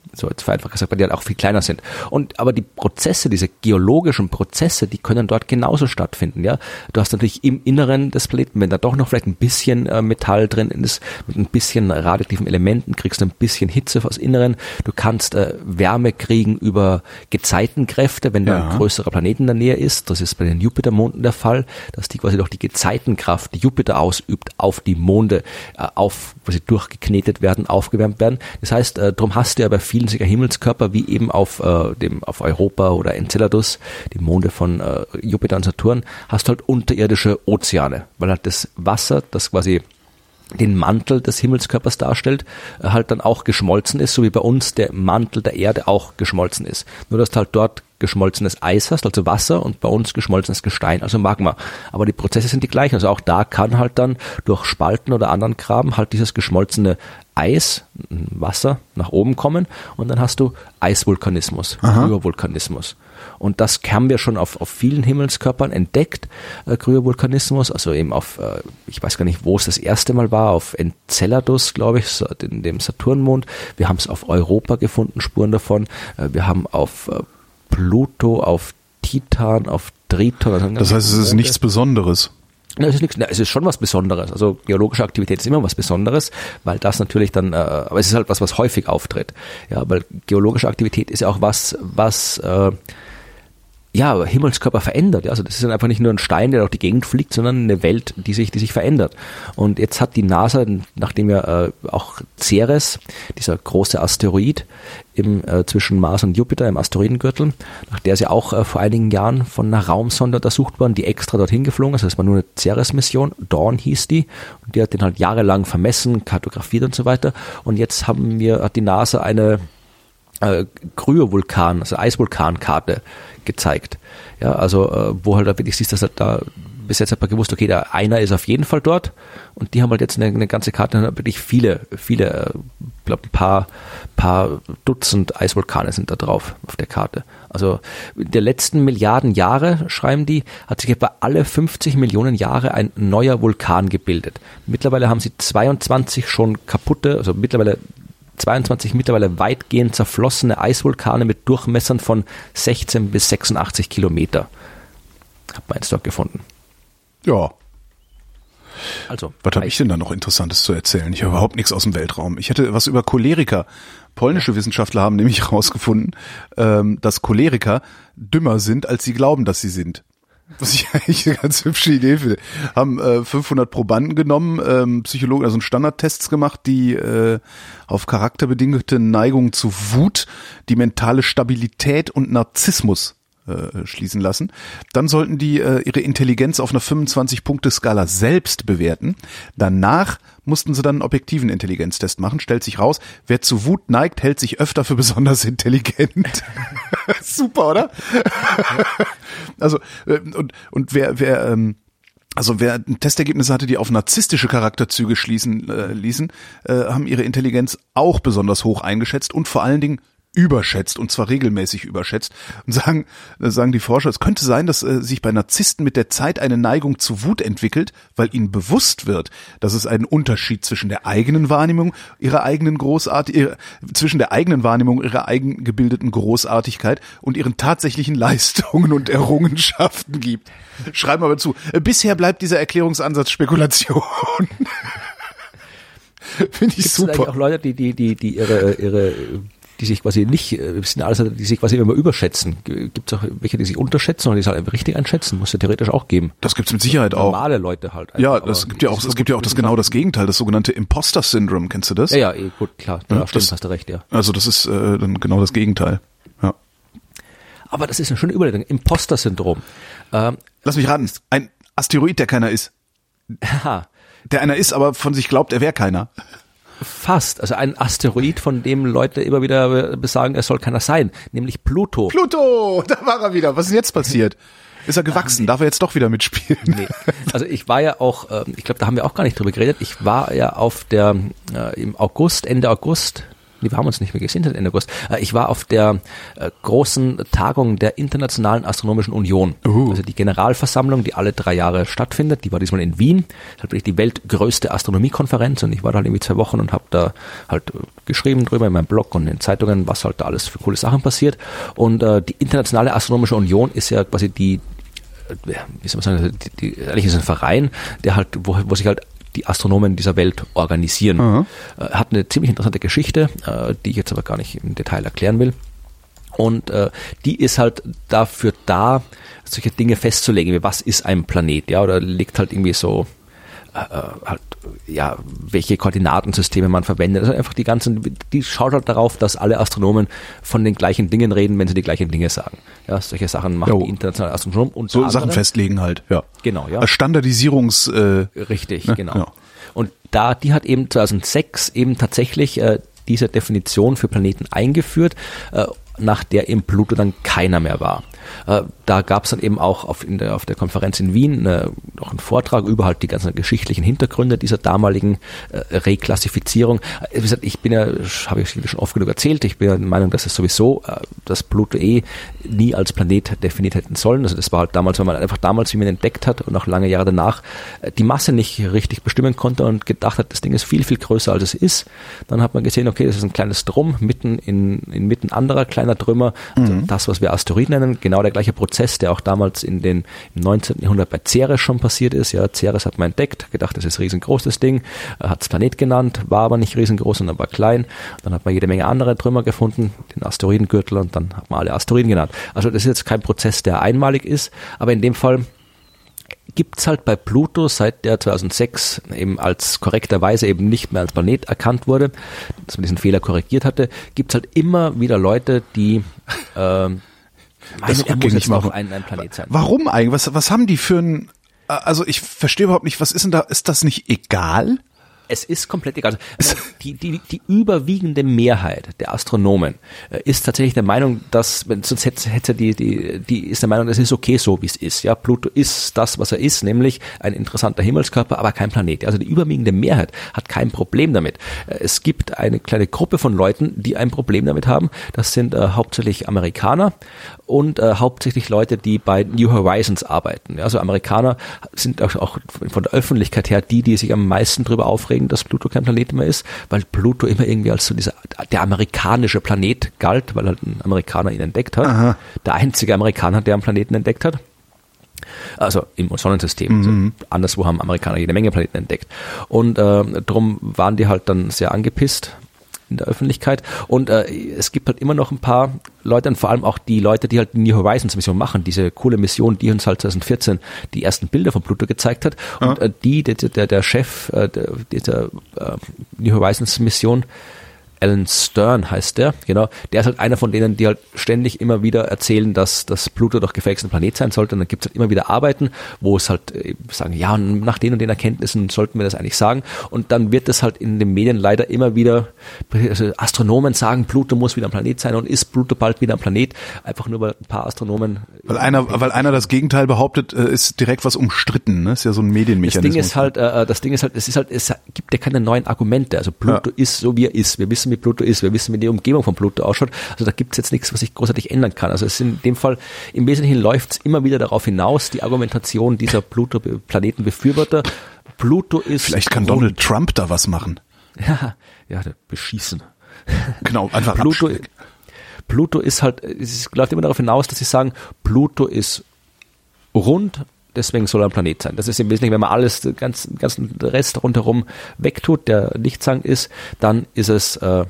so jetzt vereinfacht gesagt, weil die halt auch viel kleiner sind. Und aber die Prozesse, diese geologischen Prozesse, die können dort genauso stattfinden. Ja, du hast natürlich im Inneren des Planeten, wenn da doch noch vielleicht ein bisschen äh, Metall drin ist, mit ein bisschen radioaktiven Elementen, kriegst du ein bisschen Hitze aus Inneren. Du kannst äh, Wärme kriegen über Gezeitenkräfte, wenn da Ja. ein größerer Planet in der Nähe ist. Das ist bei den Jupitermonden der Fall, dass die quasi durch die Gezeitenkraft, die Jupiter ausübt, auf die Monde äh, auf quasi durchgeknetet werden, aufgewärmt werden. Das heißt, äh, darum hast du ja bei vielen solcher Himmelskörper, wie eben auf äh, dem auf Europa oder Enceladus, die Monde von äh, Jupiter und Saturn, hast du halt unterirdische Ozeane, weil halt das Wasser, das quasi den Mantel des Himmelskörpers darstellt, äh, halt dann auch geschmolzen ist, so wie bei uns der Mantel der Erde auch geschmolzen ist. Nur dass du halt dort geschmolzenes Eis hast, also Wasser, und bei uns geschmolzenes Gestein, also Magma. Aber die Prozesse sind die gleichen. Also auch da kann halt dann durch Spalten oder anderen Graben halt dieses geschmolzene Eis, Wasser nach oben kommen und dann hast du Eisvulkanismus, Kryovulkanismus. Und das haben wir schon auf, auf vielen Himmelskörpern entdeckt, äh, Kryovulkanismus, also eben auf, äh, ich weiß gar nicht, wo es das erste Mal war, auf Enceladus, glaube ich, so, in dem Saturnmond. Wir haben es auf Europa gefunden, Spuren davon. Äh, wir haben auf äh, Pluto, auf Titan, auf Triton. Also Das heißt, es ist nichts Besonderes. Na, es ist nichts, na, es ist schon was Besonderes. Also geologische Aktivität ist immer was Besonderes, weil das natürlich dann, äh, aber es ist halt was, was häufig auftritt. Ja, weil geologische Aktivität ist ja auch was, was äh, ja, Himmelskörper verändert. Ja. Also das ist dann einfach nicht nur ein Stein, der durch die Gegend fliegt, sondern eine Welt, die sich, die sich verändert. Und jetzt hat die NASA, nachdem ja äh, auch Ceres, dieser große Asteroid im, äh, zwischen Mars und Jupiter im Asteroidengürtel, nach der ist ja auch äh, vor einigen Jahren von einer Raumsonde untersucht worden, die extra dorthin geflogen ist. Das war nur eine Ceres-Mission, Dawn hieß die, und die hat den halt jahrelang vermessen, kartografiert und so weiter. Und jetzt haben wir, hat die NASA eine äh, Kryovulkan, also Eisvulkankarte gezeigt. Ja, also äh, wo halt wirklich siehst, dass halt da bis jetzt hat man gewusst, okay, da einer ist auf jeden Fall dort, und die haben halt jetzt eine, eine ganze Karte, und wirklich viele, viele, ich glaube ein paar, paar Dutzend Eisvulkane sind da drauf auf der Karte. Also in der letzten Milliarden Jahre, schreiben die, hat sich etwa alle fünfzig Millionen Jahre ein neuer Vulkan gebildet. Mittlerweile haben sie zweiundzwanzig schon kaputte, also mittlerweile zweiundzwanzig mittlerweile weitgehend zerflossene Eisvulkane mit Durchmessern von sechzehn bis sechsundachtzig Kilometer. Hat man jetzt dort gefunden. Ja. Also, was habe ich denn da noch Interessantes zu erzählen? Ich habe überhaupt nichts aus dem Weltraum. Ich hätte was über Choleriker. Polnische Wissenschaftler haben nämlich herausgefunden, ähm, dass Choleriker dümmer sind, als sie glauben, dass sie sind. Was ich eigentlich eine ganz hübsche Idee finde. Haben äh, fünfhundert Probanden genommen, ähm, Psychologen, also Standardtests gemacht, die äh, auf charakterbedingte Neigung zu Wut, die mentale Stabilität und Narzissmus äh, schließen lassen. Dann sollten die äh, ihre Intelligenz auf einer fünfundzwanzig-Punkte-Skala selbst bewerten. Danach mussten sie dann einen objektiven Intelligenztest machen. Stellt sich raus, wer zu Wut neigt, hält sich öfter für besonders intelligent. Super, oder? Also und und wer wer ähm, also wer Testergebnisse hatte, die auf narzisstische Charakterzüge schließen äh, ließen, äh, haben ihre Intelligenz auch besonders hoch eingeschätzt und vor allen Dingen überschätzt, und zwar regelmäßig überschätzt. Und sagen, sagen die Forscher, es könnte sein, dass äh, sich bei Narzissten mit der Zeit eine Neigung zu Wut entwickelt, weil ihnen bewusst wird, dass es einen Unterschied zwischen der eigenen Wahrnehmung ihrer eigenen Großart, ihrer, zwischen der eigenen Wahrnehmung ihrer eigen gebildeten Großartigkeit und ihren tatsächlichen Leistungen und Errungenschaften gibt. Schreiben wir aber zu. Bisher bleibt dieser Erklärungsansatz Spekulation. Finde ich Gibt's super. eigentlich auch Leute, die, die, die, die ihre, ihre, die sich quasi nicht, sind alles, die sich quasi immer überschätzen. Gibt es auch welche, die sich unterschätzen oder die sich halt richtig einschätzen? Muss ja theoretisch auch geben. Das gibt's mit Sicherheit auch. Normale Leute halt. Ja, einfach, das gibt ja auch, es gibt ja auch das genau das Gegenteil, das sogenannte Imposter-Syndrom. Kennst du das? Ja, ja, eh, gut, klar. Da Ja, stimmt, das- hast du recht, ja. Also das ist äh, dann genau das Gegenteil. Ja. Aber das ist eine schöne Überleitung. Imposter-Syndrom. Ähm, Lass mich raten, ein Asteroid, der keiner ist. haha. Der einer ist, aber von sich glaubt, er wäre keiner. Fast. Also ein Asteroid, von dem Leute immer wieder besagen, es soll keiner sein. Nämlich Pluto. Pluto, da war er wieder. Was ist denn jetzt passiert? Ist er gewachsen? Darf er jetzt doch wieder mitspielen? Nee. Also ich war ja auch, ähm, ich glaube, da haben wir auch gar nicht drüber geredet. Ich war ja auf der, äh, im August, Ende August, Nee, wir haben uns nicht mehr gesehen seit Ende August. Ich war auf der äh, großen Tagung der Internationalen Astronomischen Union. Uh. Also die Generalversammlung, die alle drei Jahre stattfindet. Die war diesmal in Wien. Das ist halt wirklich die weltgrößte Astronomiekonferenz. Und ich war da halt irgendwie zwei Wochen und habe da halt geschrieben drüber in meinem Blog und in Zeitungen, was halt da alles für coole Sachen passiert. Und äh, die Internationale Astronomische Union ist ja quasi die, wie soll man sagen, die, die, eigentlich ist ein Verein, der halt, wo, wo sich halt die Astronomen dieser Welt organisieren. Mhm. Äh, hat eine ziemlich interessante Geschichte, äh, die ich jetzt aber gar nicht im Detail erklären will. Und äh, die ist halt dafür da, solche Dinge festzulegen, wie was ist ein Planet, ja, oder legt halt irgendwie so äh, halt, ja, welche Koordinatensysteme man verwendet. Also einfach die ganzen, die schaut halt darauf, dass alle Astronomen von den gleichen Dingen reden, wenn sie die gleichen Dinge sagen. Ja, solche Sachen machen jo. die internationale Astronomen. Und so Sachen festlegen halt, ja. Genau, ja. Standardisierungs... Äh, Richtig, ne? genau. Ja. Und da, die hat eben zweitausendsechs eben tatsächlich äh, diese Definition für Planeten eingeführt, äh, nach der eben Pluto dann keiner mehr war. Äh, da gab es dann eben auch auf, in der, auf der Konferenz in Wien äh, noch einen Vortrag über halt die ganzen geschichtlichen Hintergründe dieser damaligen äh, Reklassifizierung. Äh, wie gesagt, ich bin ja, habe ich schon oft genug erzählt, ich bin ja der Meinung, dass es sowieso, äh, dass Pluto eh nie als Planet definiert hätten sollen. Also das war halt damals, weil man einfach damals, wie man entdeckt hat und auch lange Jahre danach, äh, die Masse nicht richtig bestimmen konnte und gedacht hat, das Ding ist viel, viel größer als es ist. Dann hat man gesehen, okay, das ist ein kleines Drum mitten in, inmitten anderer kleiner Trümmer. Also mhm. das, was wir Asteroid nennen, genau der gleiche Prozess, der auch damals in den, im neunzehnten Jahrhundert bei Ceres schon passiert ist. Ja, Ceres hat man entdeckt, gedacht, das ist riesengroß, das Ding, hat es Planet genannt, war aber nicht riesengroß, sondern war klein. Dann hat man jede Menge andere Trümmer gefunden, den Asteroidengürtel, und dann hat man alle Asteroiden genannt. Also das ist jetzt kein Prozess, der einmalig ist, aber in dem Fall gibt's halt bei Pluto, seit der zweitausendsechs eben als korrekterweise eben nicht mehr als Planet erkannt wurde, dass man diesen Fehler korrigiert hatte, gibt's halt immer wieder Leute, die äh, das er muss jetzt noch ein, ein Planet sein. Warum eigentlich? Was, was haben die für ein, also ich verstehe überhaupt nicht, was ist denn da, ist das nicht egal? Es ist komplett egal. Also die, die, die überwiegende Mehrheit der Astronomen äh, ist tatsächlich der Meinung, dass, wenn, sonst hätte, hätte die, die, die ist der Meinung, es ist okay so, wie es ist. Ja, Pluto ist das, was er ist, nämlich ein interessanter Himmelskörper, aber kein Planet. Also die überwiegende Mehrheit hat kein Problem damit. Äh, es gibt eine kleine Gruppe von Leuten, die ein Problem damit haben. Das sind äh, hauptsächlich Amerikaner und äh, hauptsächlich Leute, die bei New Horizons arbeiten. Ja, also Amerikaner sind auch, auch von der Öffentlichkeit her die, die sich am meisten drüber aufregen, dass Pluto kein Planet mehr ist, weil Pluto immer irgendwie als so dieser, der amerikanische Planet galt, weil halt ein Amerikaner ihn entdeckt hat. Aha. Der einzige Amerikaner, der einen Planeten entdeckt hat. Also im Sonnensystem. Mhm. Also anderswo haben Amerikaner jede Menge Planeten entdeckt. Und äh, darum waren die halt dann sehr angepisst in der Öffentlichkeit. Und äh, es gibt halt immer noch ein paar Leute, und vor allem auch die Leute, die halt die New Horizons Mission machen, diese coole Mission, die uns halt zweitausendvierzehn die ersten Bilder von Pluto gezeigt hat. Und ja. äh, die, der, der, der Chef äh, der, dieser äh, New Horizons Mission, Alan Stern heißt der, genau, der ist halt einer von denen, die halt ständig immer wieder erzählen, dass das Pluto doch gefälligst ein Planet sein sollte. Und dann gibt es halt immer wieder Arbeiten, wo es halt äh, sagen, ja, und nach den und den Erkenntnissen sollten wir das eigentlich sagen. Und dann wird das halt in den Medien leider immer wieder, also Astronomen sagen, Pluto muss wieder ein Planet sein, und ist Pluto bald wieder ein Planet, einfach nur weil ein paar Astronomen... Weil einer, weil einer das Gegenteil behauptet, ist direkt was umstritten, ne? Ist ja so ein Medienmechanismus. Das Ding ist halt, äh, das Ding ist halt, es ist halt, es gibt ja keine neuen Argumente. Also Pluto ja. ist so, wie er ist. Wir wissen, wie Pluto ist. Wir wissen, wie die Umgebung von Pluto ausschaut. Also da gibt es jetzt nichts, was sich großartig ändern kann. Also es ist in dem Fall, im Wesentlichen läuft es immer wieder darauf hinaus, die Argumentation dieser Pluto-Planetenbefürworter. Pluto ist... Vielleicht kann Donald Trump da was machen. Ja, ja, beschießen. Genau, einfach Pluto, Pluto ist halt, es läuft immer darauf hinaus, dass sie sagen, Pluto ist rund, deswegen soll er ein Planet sein. Das ist im Wesentlichen, wenn man alles, den ganzen, ganzen Rest rundherum wegtut, der nichtssagend ist, dann ist es, äh,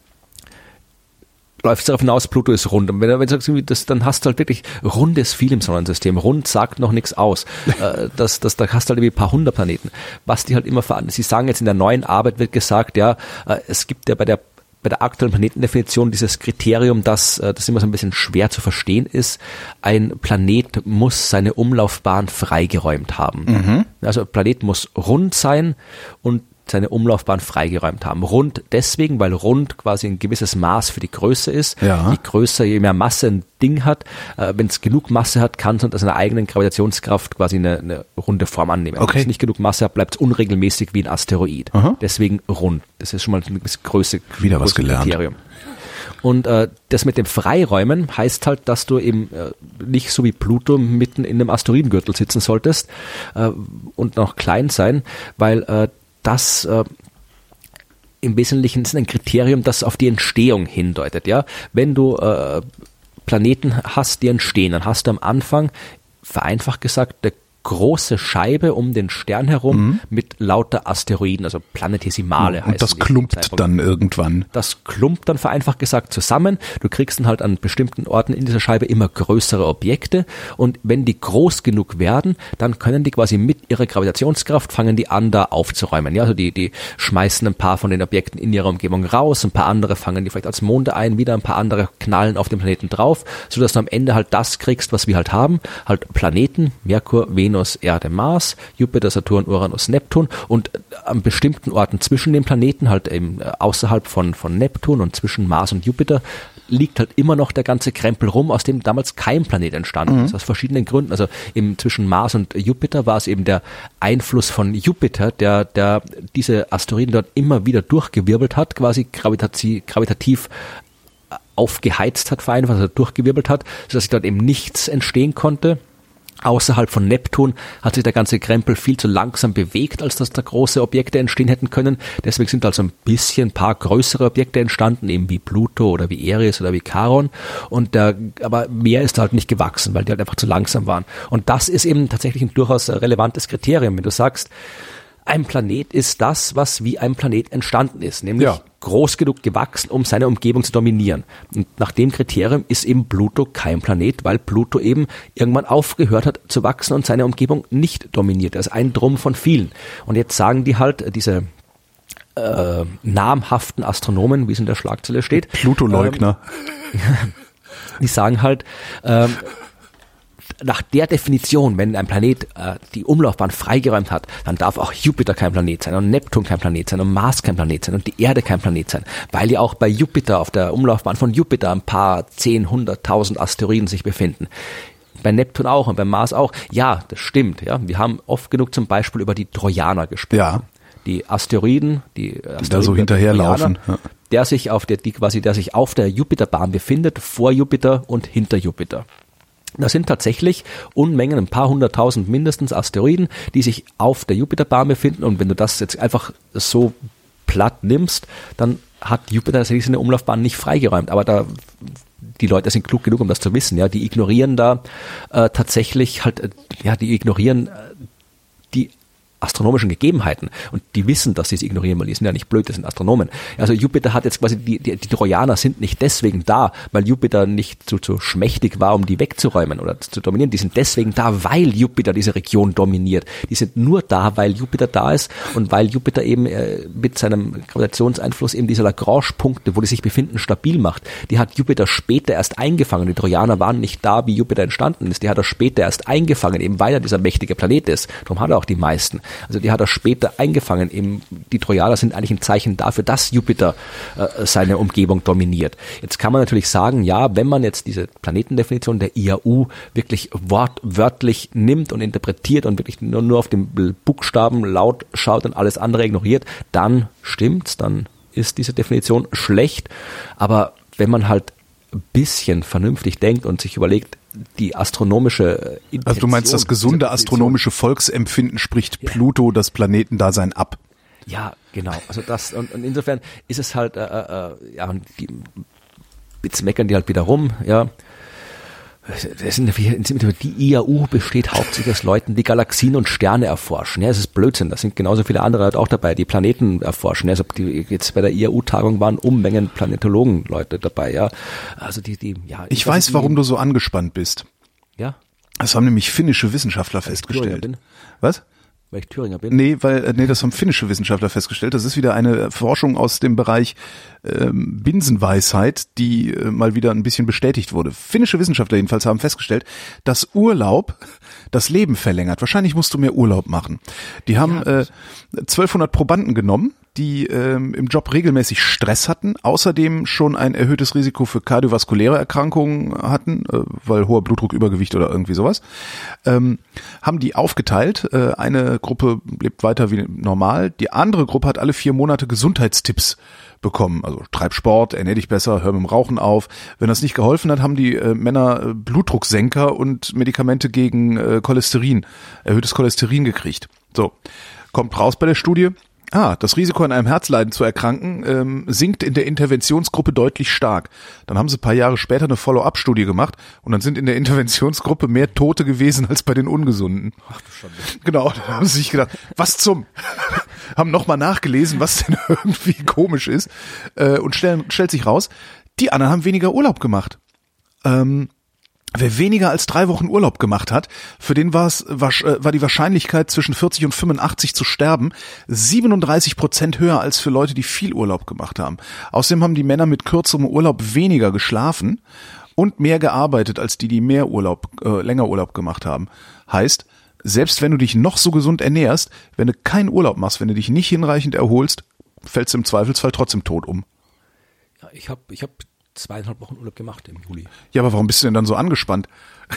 läuft es darauf hinaus, Pluto ist rund. Und wenn du, wenn du sagst, das, dann hast du halt wirklich, rund ist viel im Sonnensystem. Rund sagt noch nichts aus. äh, das, das, da hast du halt irgendwie ein paar hundert Planeten. Was die halt immer veran, sie sagen jetzt in der neuen Arbeit wird gesagt, ja, äh, es gibt ja bei der bei der aktuellen Planetendefinition dieses Kriterium, dass das immer so ein bisschen schwer zu verstehen ist, ein Planet muss seine Umlaufbahn freigeräumt haben. Mhm. Also ein Planet muss rund sein und seine Umlaufbahn freigeräumt haben. Rund deswegen, weil rund quasi ein gewisses Maß für die Größe ist. Ja. Je größer, je mehr Masse ein Ding hat, äh, wenn es genug Masse hat, kann es unter seiner eigenen Gravitationskraft quasi eine, eine runde Form annehmen. Okay. Wenn es nicht genug Masse hat, bleibt es unregelmäßig wie ein Asteroid. Aha. Deswegen rund. Das ist schon mal eine gewisse Größe. Wieder was gelernt. Kriterium. Und äh, das mit dem Freiräumen heißt halt, dass du eben äh, nicht so wie Pluto mitten in einem Asteroidengürtel sitzen solltest äh, und noch klein sein, weil äh, das äh, im Wesentlichen ist ein Kriterium, das auf die Entstehung hindeutet. Ja, wenn du äh, Planeten hast, die entstehen, dann hast du am Anfang, vereinfacht gesagt, eine große Scheibe um den Stern herum mhm. mit lauter Asteroiden, also Planetesimale. Und das klumpt dann irgendwann. Das klumpt dann vereinfacht gesagt zusammen. Du kriegst dann halt an bestimmten Orten in dieser Scheibe immer größere Objekte und wenn die groß genug werden, dann können die quasi mit ihrer Gravitationskraft fangen die an, da aufzuräumen. Ja, also die, die schmeißen ein paar von den Objekten in ihrer Umgebung raus, ein paar andere fangen die vielleicht als Monde ein, wieder ein paar andere knallen auf den Planeten drauf, sodass du am Ende halt das kriegst, was wir halt haben, halt Planeten, Merkur, Venus, Erde, Mars, Jupiter, Saturn, Uranus, Neptun und an bestimmten Orten zwischen den Planeten, halt eben außerhalb von, von Neptun und zwischen Mars und Jupiter, liegt halt immer noch der ganze Krempel rum, aus dem damals kein Planet entstanden mhm. ist, aus verschiedenen Gründen. Also eben zwischen Mars und Jupiter war es eben der Einfluss von Jupiter, der, der diese Asteroiden dort immer wieder durchgewirbelt hat, quasi gravitati- gravitativ aufgeheizt hat, vereinfacht, also durchgewirbelt hat, sodass sich dort eben nichts entstehen konnte. Außerhalb von Neptun hat sich der ganze Krempel viel zu langsam bewegt, als dass da große Objekte entstehen hätten können. Deswegen sind also ein bisschen ein paar größere Objekte entstanden, eben wie Pluto oder wie Eris oder wie Charon. Und der, aber mehr ist halt nicht gewachsen, weil die halt einfach zu langsam waren. Und das ist eben tatsächlich ein durchaus relevantes Kriterium, wenn du sagst, ein Planet ist das, was wie ein Planet entstanden ist, nämlich ja. groß genug gewachsen, um seine Umgebung zu dominieren. Und nach dem Kriterium ist eben Pluto kein Planet, weil Pluto eben irgendwann aufgehört hat zu wachsen und seine Umgebung nicht dominiert. Er ist ein Drum von vielen. Und jetzt sagen die halt, diese äh, namhaften Astronomen, wie es in der Schlagzeile steht. Pluto-Leugner. Ähm, die sagen halt, ähm, nach der Definition, wenn ein Planet äh, die Umlaufbahn freigeräumt hat, dann darf auch Jupiter kein Planet sein und Neptun kein Planet sein und Mars kein Planet sein und die Erde kein Planet sein, weil ja auch bei Jupiter, auf der Umlaufbahn von Jupiter ein paar zehn, hunderttausend Asteroiden sich befinden. Bei Neptun auch und bei Mars auch. Ja, das stimmt. Ja, wir haben oft genug zum Beispiel über die Trojaner gesprochen. Ja. Die Asteroiden, die, Asteroiden die da so hinterherlaufen. Ja. Der sich auf der, die quasi, der sich auf der Jupiterbahn befindet, vor Jupiter und hinter Jupiter. Das sind tatsächlich Unmengen, ein paar hunderttausend mindestens Asteroiden, die sich auf der Jupiterbahn befinden. Und wenn du das jetzt einfach so platt nimmst, dann hat Jupiter tatsächlich seine Umlaufbahn nicht freigeräumt. Aber da, die Leute sind klug genug, um das zu wissen. Ja, die ignorieren da äh, tatsächlich halt, äh, ja, die ignorieren äh, die astronomischen Gegebenheiten und die wissen, dass sie es ignorieren, weil die sind ja nicht blöd, das sind Astronomen. Also Jupiter hat jetzt quasi, die, die, die Trojaner sind nicht deswegen da, weil Jupiter nicht so, so schmächtig war, um die wegzuräumen oder zu dominieren. Die sind deswegen da, weil Jupiter diese Region dominiert. Die sind nur da, weil Jupiter da ist und weil Jupiter eben äh, mit seinem Gravitationseinfluss eben diese Lagrange-Punkte, wo die sich befinden, stabil macht. Die hat Jupiter später erst eingefangen. Die Trojaner waren nicht da, wie Jupiter entstanden ist. Die hat er später erst eingefangen, eben weil er dieser mächtige Planet ist. Darum hat er auch die meisten. Also die hat er später eingefangen. Eben die Trojaner sind eigentlich ein Zeichen dafür, dass Jupiter äh, seine Umgebung dominiert. Jetzt kann man natürlich sagen, ja, wenn man jetzt diese Planetendefinition der I A U wirklich wortwörtlich nimmt und interpretiert und wirklich nur, nur auf den Buchstaben laut schaut und alles andere ignoriert, dann stimmt's, dann ist diese Definition schlecht. Aber wenn man halt ein bisschen vernünftig denkt und sich überlegt, die astronomische Intention. Also du meinst, das gesunde astronomische Volksempfinden spricht ja. Pluto das Planetendasein ab? Ja, genau. Also das und, und insofern ist es halt, äh, äh, ja, die, jetzt meckern die halt wieder rum, ja. Das sind, die I A U besteht hauptsächlich aus Leuten, die Galaxien und Sterne erforschen. Ja, das ist Blödsinn. Da sind genauso viele andere halt auch dabei, die Planeten erforschen. Also die jetzt bei der I A U-Tagung waren Unmengen Planetologen-Leute dabei. Ja, also die, die, ja. Ich weiß, die, warum du so angespannt bist. Ja. Das haben nämlich finnische Wissenschaftler festgestellt. Bin. Was? weil ich Thüringer bin? Nee, weil, nee, das haben finnische Wissenschaftler festgestellt. Das ist wieder eine Forschung aus dem Bereich ähm, Binsenweisheit, die äh, mal wieder ein bisschen bestätigt wurde. Finnische Wissenschaftler jedenfalls haben festgestellt, dass Urlaub das Leben verlängert. Wahrscheinlich musst du mehr Urlaub machen. Die haben ja, äh, zwölfhundert Probanden genommen, die ähm, im Job regelmäßig Stress hatten, außerdem schon ein erhöhtes Risiko für kardiovaskuläre Erkrankungen hatten, äh, weil hoher Blutdruck, Übergewicht oder irgendwie sowas, ähm, haben die aufgeteilt. Äh, eine Gruppe lebt weiter wie normal, die andere Gruppe hat alle vier Monate Gesundheitstipps bekommen. Also treib Sport, ernähr dich besser, hör mit dem Rauchen auf. Wenn das nicht geholfen hat, haben die äh, Männer äh, Blutdrucksenker und Medikamente gegen äh, Cholesterin, erhöhtes Cholesterin gekriegt. So, kommt raus bei der Studie. Ah, das Risiko an einem Herzleiden zu erkranken ähm, sinkt in der Interventionsgruppe deutlich stark. Dann haben sie ein paar Jahre später eine Follow-up-Studie gemacht und dann sind in der Interventionsgruppe mehr Tote gewesen als bei den Ungesunden. Ach du Schande. Genau, da haben sie sich gedacht, was zum? Haben nochmal nachgelesen, was denn irgendwie komisch ist äh, und stellen, stellt sich raus, die anderen haben weniger Urlaub gemacht. Ähm, Wer weniger als drei Wochen Urlaub gemacht hat, für den war es war, war die Wahrscheinlichkeit zwischen vierzig und fünfundachtzig zu sterben siebenunddreißig Prozent höher als für Leute, die viel Urlaub gemacht haben. Außerdem haben die Männer mit kürzerem Urlaub weniger geschlafen und mehr gearbeitet als die, die mehr Urlaub äh, länger Urlaub gemacht haben. Heißt, selbst wenn du dich noch so gesund ernährst, wenn du keinen Urlaub machst, wenn du dich nicht hinreichend erholst, fällst du im Zweifelsfall trotzdem tot um. Ja, ich habe ich hab zweieinhalb Wochen Urlaub gemacht im Juli. Ja, aber warum bist du denn dann so angespannt?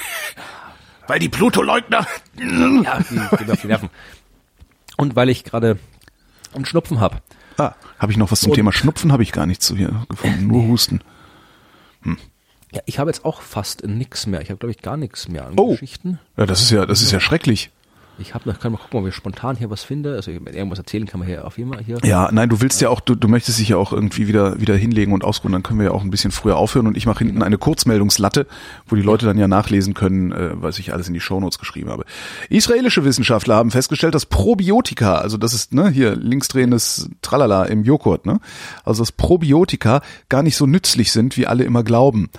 Weil die Pluto-Leugner... Ja, die gehen auf die Nerven. Und weil ich gerade einen Schnupfen habe. Ah, habe ich noch was zum Und, Thema Schnupfen? Habe ich gar nichts zu hier gefunden, nur Husten. Hm. Ja, ich habe jetzt auch fast nichts mehr. Ich habe, glaube ich, gar nichts mehr an oh. Geschichten. Ja, das ist ja, das ist ja schrecklich. Ich habe noch, kann mal gucken, ob ich spontan hier was finde. Also wenn irgendwas erzählen kann man hier auf jeden Fall hier. Ja, nein, du willst ja auch, du, du möchtest dich ja auch irgendwie wieder wieder hinlegen und ausruhen. Dann können wir ja auch ein bisschen früher aufhören und ich mache hinten eine Kurzmeldungslatte, wo die Leute dann ja nachlesen können, äh, was ich alles in die Shownotes geschrieben habe. Israelische Wissenschaftler haben festgestellt, dass Probiotika, also das ist ne hier linksdrehendes Tralala im Joghurt, ne, also dass Probiotika gar nicht so nützlich sind, wie alle immer glauben.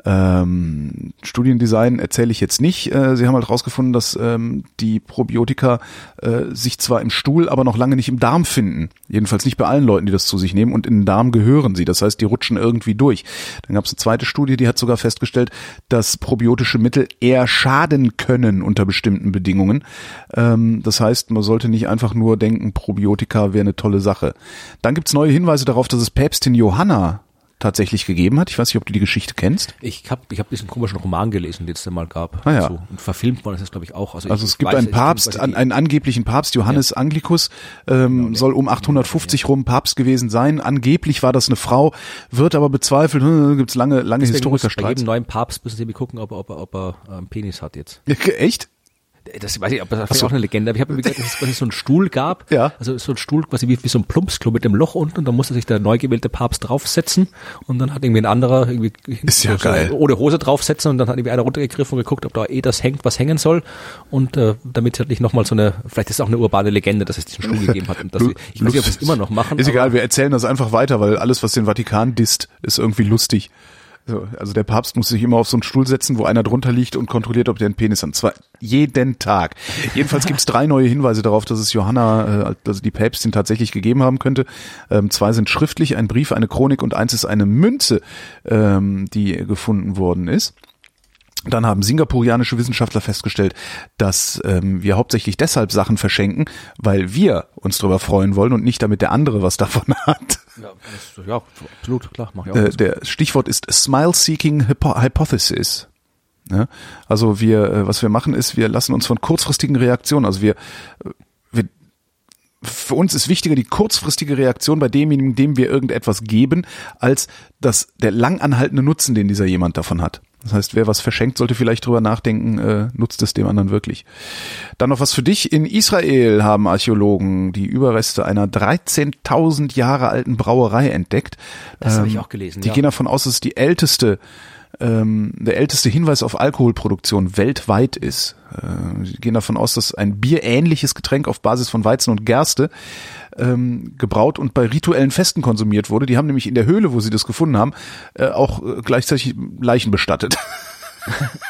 Ähm, Studiendesign erzähle ich jetzt nicht. Äh, sie haben halt rausgefunden, dass ähm, die Probiotika Probiotika äh, sich zwar im Stuhl, aber noch lange nicht im Darm finden. Jedenfalls nicht bei allen Leuten, die das zu sich nehmen. Und in den Darm gehören sie. Das heißt, die rutschen irgendwie durch. Dann gab es eine zweite Studie, die hat sogar festgestellt, dass probiotische Mittel eher schaden können unter bestimmten Bedingungen. Ähm, das heißt, man sollte nicht einfach nur denken, Probiotika wäre eine tolle Sache. Dann gibt es neue Hinweise darauf, dass es Päpstin Johanna tatsächlich gegeben hat. Ich weiß nicht, ob du die Geschichte kennst. Ich habe ich hab diesen komischen Roman gelesen, den es da mal gab. Ah, ja. So. Und verfilmt worden ist das, glaube ich, auch. Also, also ich, es gibt weiß, einen Papst, einen, einen angeblichen Papst, Johannes ja. Anglicus, ähm, genau, soll um achthundertfünfzig ja. rum Papst gewesen sein. Angeblich war das eine Frau, wird aber bezweifelt. Hm, gibt's lange, lange Historikerstreits. Bei jedem neuen Papst müssen sie gucken, ob er, ob er, ob er einen Penis hat jetzt. Ja, echt? Das weiß ich, aber das ist so. Auch eine Legende. Aber ich habe mir gesagt, dass es quasi so einen Stuhl gab. Ja. Also so ein Stuhl quasi wie, wie so ein Plumpsklo mit dem Loch unten und da musste sich der neu gewählte Papst draufsetzen und dann hat irgendwie ein anderer irgendwie ist ja so geil. ohne Hose draufsetzen und dann hat irgendwie einer runtergegriffen und geguckt, ob da eh das hängt, was hängen soll und äh, damit halt nicht nochmal so eine, vielleicht ist es auch eine urbane Legende, dass es diesen Stuhl gegeben hat und dass wir, ich weiß nicht, ob wir es immer noch machen. Ist egal, wir erzählen das einfach weiter, weil alles, was den Vatikan disst, ist irgendwie lustig. So, also der Papst muss sich immer auf so einen Stuhl setzen, wo einer drunter liegt und kontrolliert, ob der einen Penis hat. Zwar jeden Tag. Jedenfalls gibt es drei neue Hinweise darauf, dass es Johanna, äh, also die Päpstin tatsächlich gegeben haben könnte. Ähm, zwei sind schriftlich, ein Brief, eine Chronik und eins ist eine Münze, ähm, die gefunden worden ist. Dann haben singapurianische Wissenschaftler festgestellt, dass ähm, wir hauptsächlich deshalb Sachen verschenken, weil wir uns darüber freuen wollen und nicht damit der andere was davon hat. Ja, das, ja absolut, klar. Mach ich auch äh, der Stichwort ist Smile-Seeking Hypo- Hypothesis. Ja, also wir, äh, was wir machen ist, wir lassen uns von kurzfristigen Reaktionen, also wir, wir für uns ist wichtiger die kurzfristige Reaktion bei demjenigen, dem wir irgendetwas geben, als das, der langanhaltende Nutzen, den dieser jemand davon hat. Das heißt, wer was verschenkt, sollte vielleicht drüber nachdenken, äh, nutzt es dem anderen wirklich. Dann noch was für dich. In Israel haben Archäologen die Überreste einer dreizehntausend Jahre alten Brauerei entdeckt. Das ähm, habe ich auch gelesen, Die ja. gehen davon aus, dass es die älteste ähm, der älteste Hinweis auf Alkoholproduktion weltweit ist. Äh, die gehen davon aus, dass ein bierähnliches Getränk auf Basis von Weizen und Gerste ähm, gebraut und bei rituellen Festen konsumiert wurde. Die haben nämlich in der Höhle, wo sie das gefunden haben, äh, auch äh, gleichzeitig Leichen bestattet.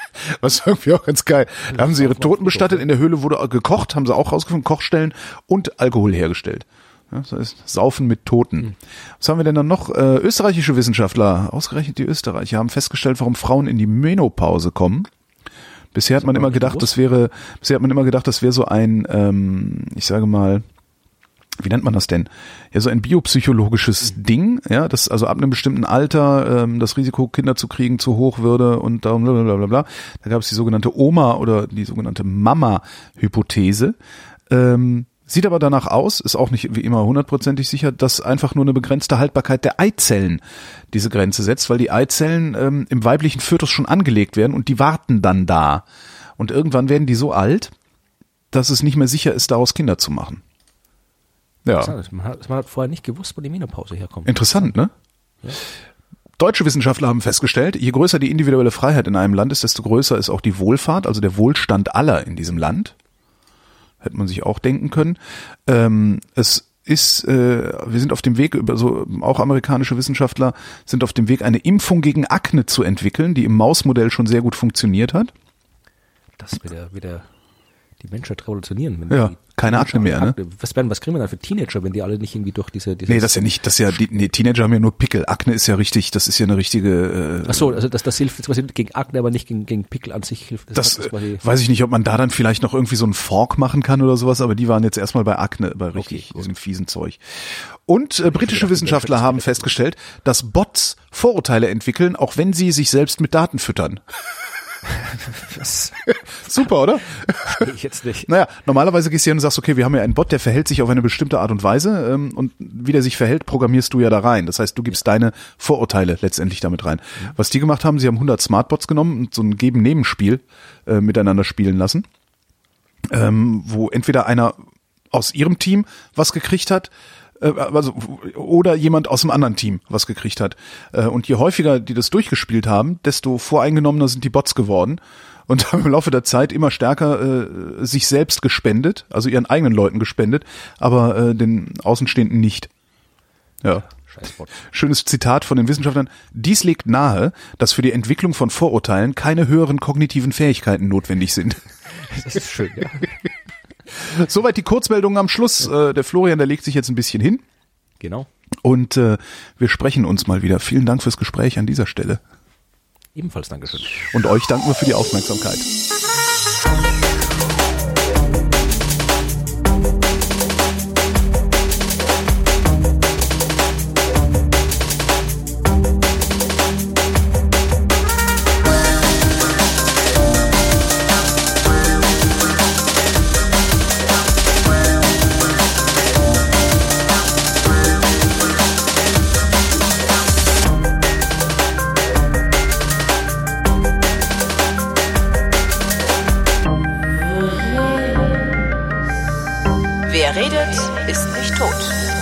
Was irgendwie auch ganz geil. Da haben sie ihre Toten bestattet, in der Höhle wurde gekocht, haben sie auch rausgefunden, Kochstellen und Alkohol hergestellt. Ja, das heißt, Saufen mit Toten. Was haben wir denn dann noch? Äh, österreichische Wissenschaftler, ausgerechnet die Österreicher, haben festgestellt, warum Frauen in die Menopause kommen. Bisher hat man immer gedacht, das wäre, bisher hat man immer gedacht, das wäre so ein, ähm, ich sage mal, wie nennt man das denn? Ja, so ein biopsychologisches mhm. Ding, ja, dass also ab einem bestimmten Alter ähm, das Risiko, Kinder zu kriegen, zu hoch würde und darum blablabla. Bla. Da gab es die sogenannte Oma- oder die sogenannte Mama-Hypothese. Ähm, sieht aber danach aus, ist auch nicht wie immer hundertprozentig sicher, dass einfach nur eine begrenzte Haltbarkeit der Eizellen diese Grenze setzt, weil die Eizellen ähm, im weiblichen Fötus schon angelegt werden und die warten dann da. Und irgendwann werden die so alt, dass es nicht mehr sicher ist, daraus Kinder zu machen. Ja. Man hat, man hat vorher nicht gewusst, wo die Menopause herkommt. Interessant, ne? Ja. Deutsche Wissenschaftler haben festgestellt, je größer die individuelle Freiheit in einem Land ist, desto größer ist auch die Wohlfahrt, also der Wohlstand aller in diesem Land. Hätte man sich auch denken können. Ähm, es ist, äh, wir sind auf dem Weg, also auch amerikanische Wissenschaftler sind auf dem Weg, eine Impfung gegen Akne zu entwickeln, die im Mausmodell schon sehr gut funktioniert hat. Das wird ja wieder die Menschheit revolutionieren. Wenn ja, die keine Akne mehr, ne? Was werden, was kriegen wir dann für Teenager, wenn die alle nicht irgendwie durch diese, diese Nee, das ist ja nicht, das ist ja, die, nee, Teenager haben ja nur Pickel. Akne ist ja richtig, das ist ja eine richtige, äh, Ach so, also das, das hilft quasi gegen Akne, aber nicht gegen, gegen Pickel an sich hilft. Das, das quasi weiß ich nicht, ob man da dann vielleicht noch irgendwie so einen Fork machen kann oder sowas, aber die waren jetzt erstmal bei Akne, bei richtig, okay, diesem fiesen Zeug. Und äh, britische Wissenschaftler haben festgestellt, dass Bots Vorurteile entwickeln, auch wenn sie sich selbst mit Daten füttern. Super, oder? Ich jetzt nicht. Naja, normalerweise gehst du hin und sagst, okay, wir haben ja einen Bot, der verhält sich auf eine bestimmte Art und Weise ähm, und wie der sich verhält, programmierst du ja da rein. Das heißt, du gibst deine Vorurteile letztendlich damit rein. Mhm. Was die gemacht haben, sie haben hundert Smartbots genommen und so ein Geben-Nehmen-Spiel äh, miteinander spielen lassen, ähm, wo entweder einer aus ihrem Team was gekriegt hat, also oder jemand aus einem anderen Team was gekriegt hat. Und je häufiger die das durchgespielt haben, desto voreingenommener sind die Bots geworden und haben im Laufe der Zeit immer stärker äh, sich selbst gespendet, also ihren eigenen Leuten gespendet, aber äh, den Außenstehenden nicht. Ja. Scheißbot. Schönes Zitat von den Wissenschaftlern. Dies legt nahe, dass für die Entwicklung von Vorurteilen keine höheren kognitiven Fähigkeiten notwendig sind. Das ist schön, ja. Soweit die Kurzmeldungen am Schluss. Äh, der Florian, der legt sich jetzt ein bisschen hin. Genau. Und äh, wir sprechen uns mal wieder. Vielen Dank fürs Gespräch an dieser Stelle. Ebenfalls Dankeschön. Und euch danken wir für die Aufmerksamkeit. Wer redet, ist nicht tot.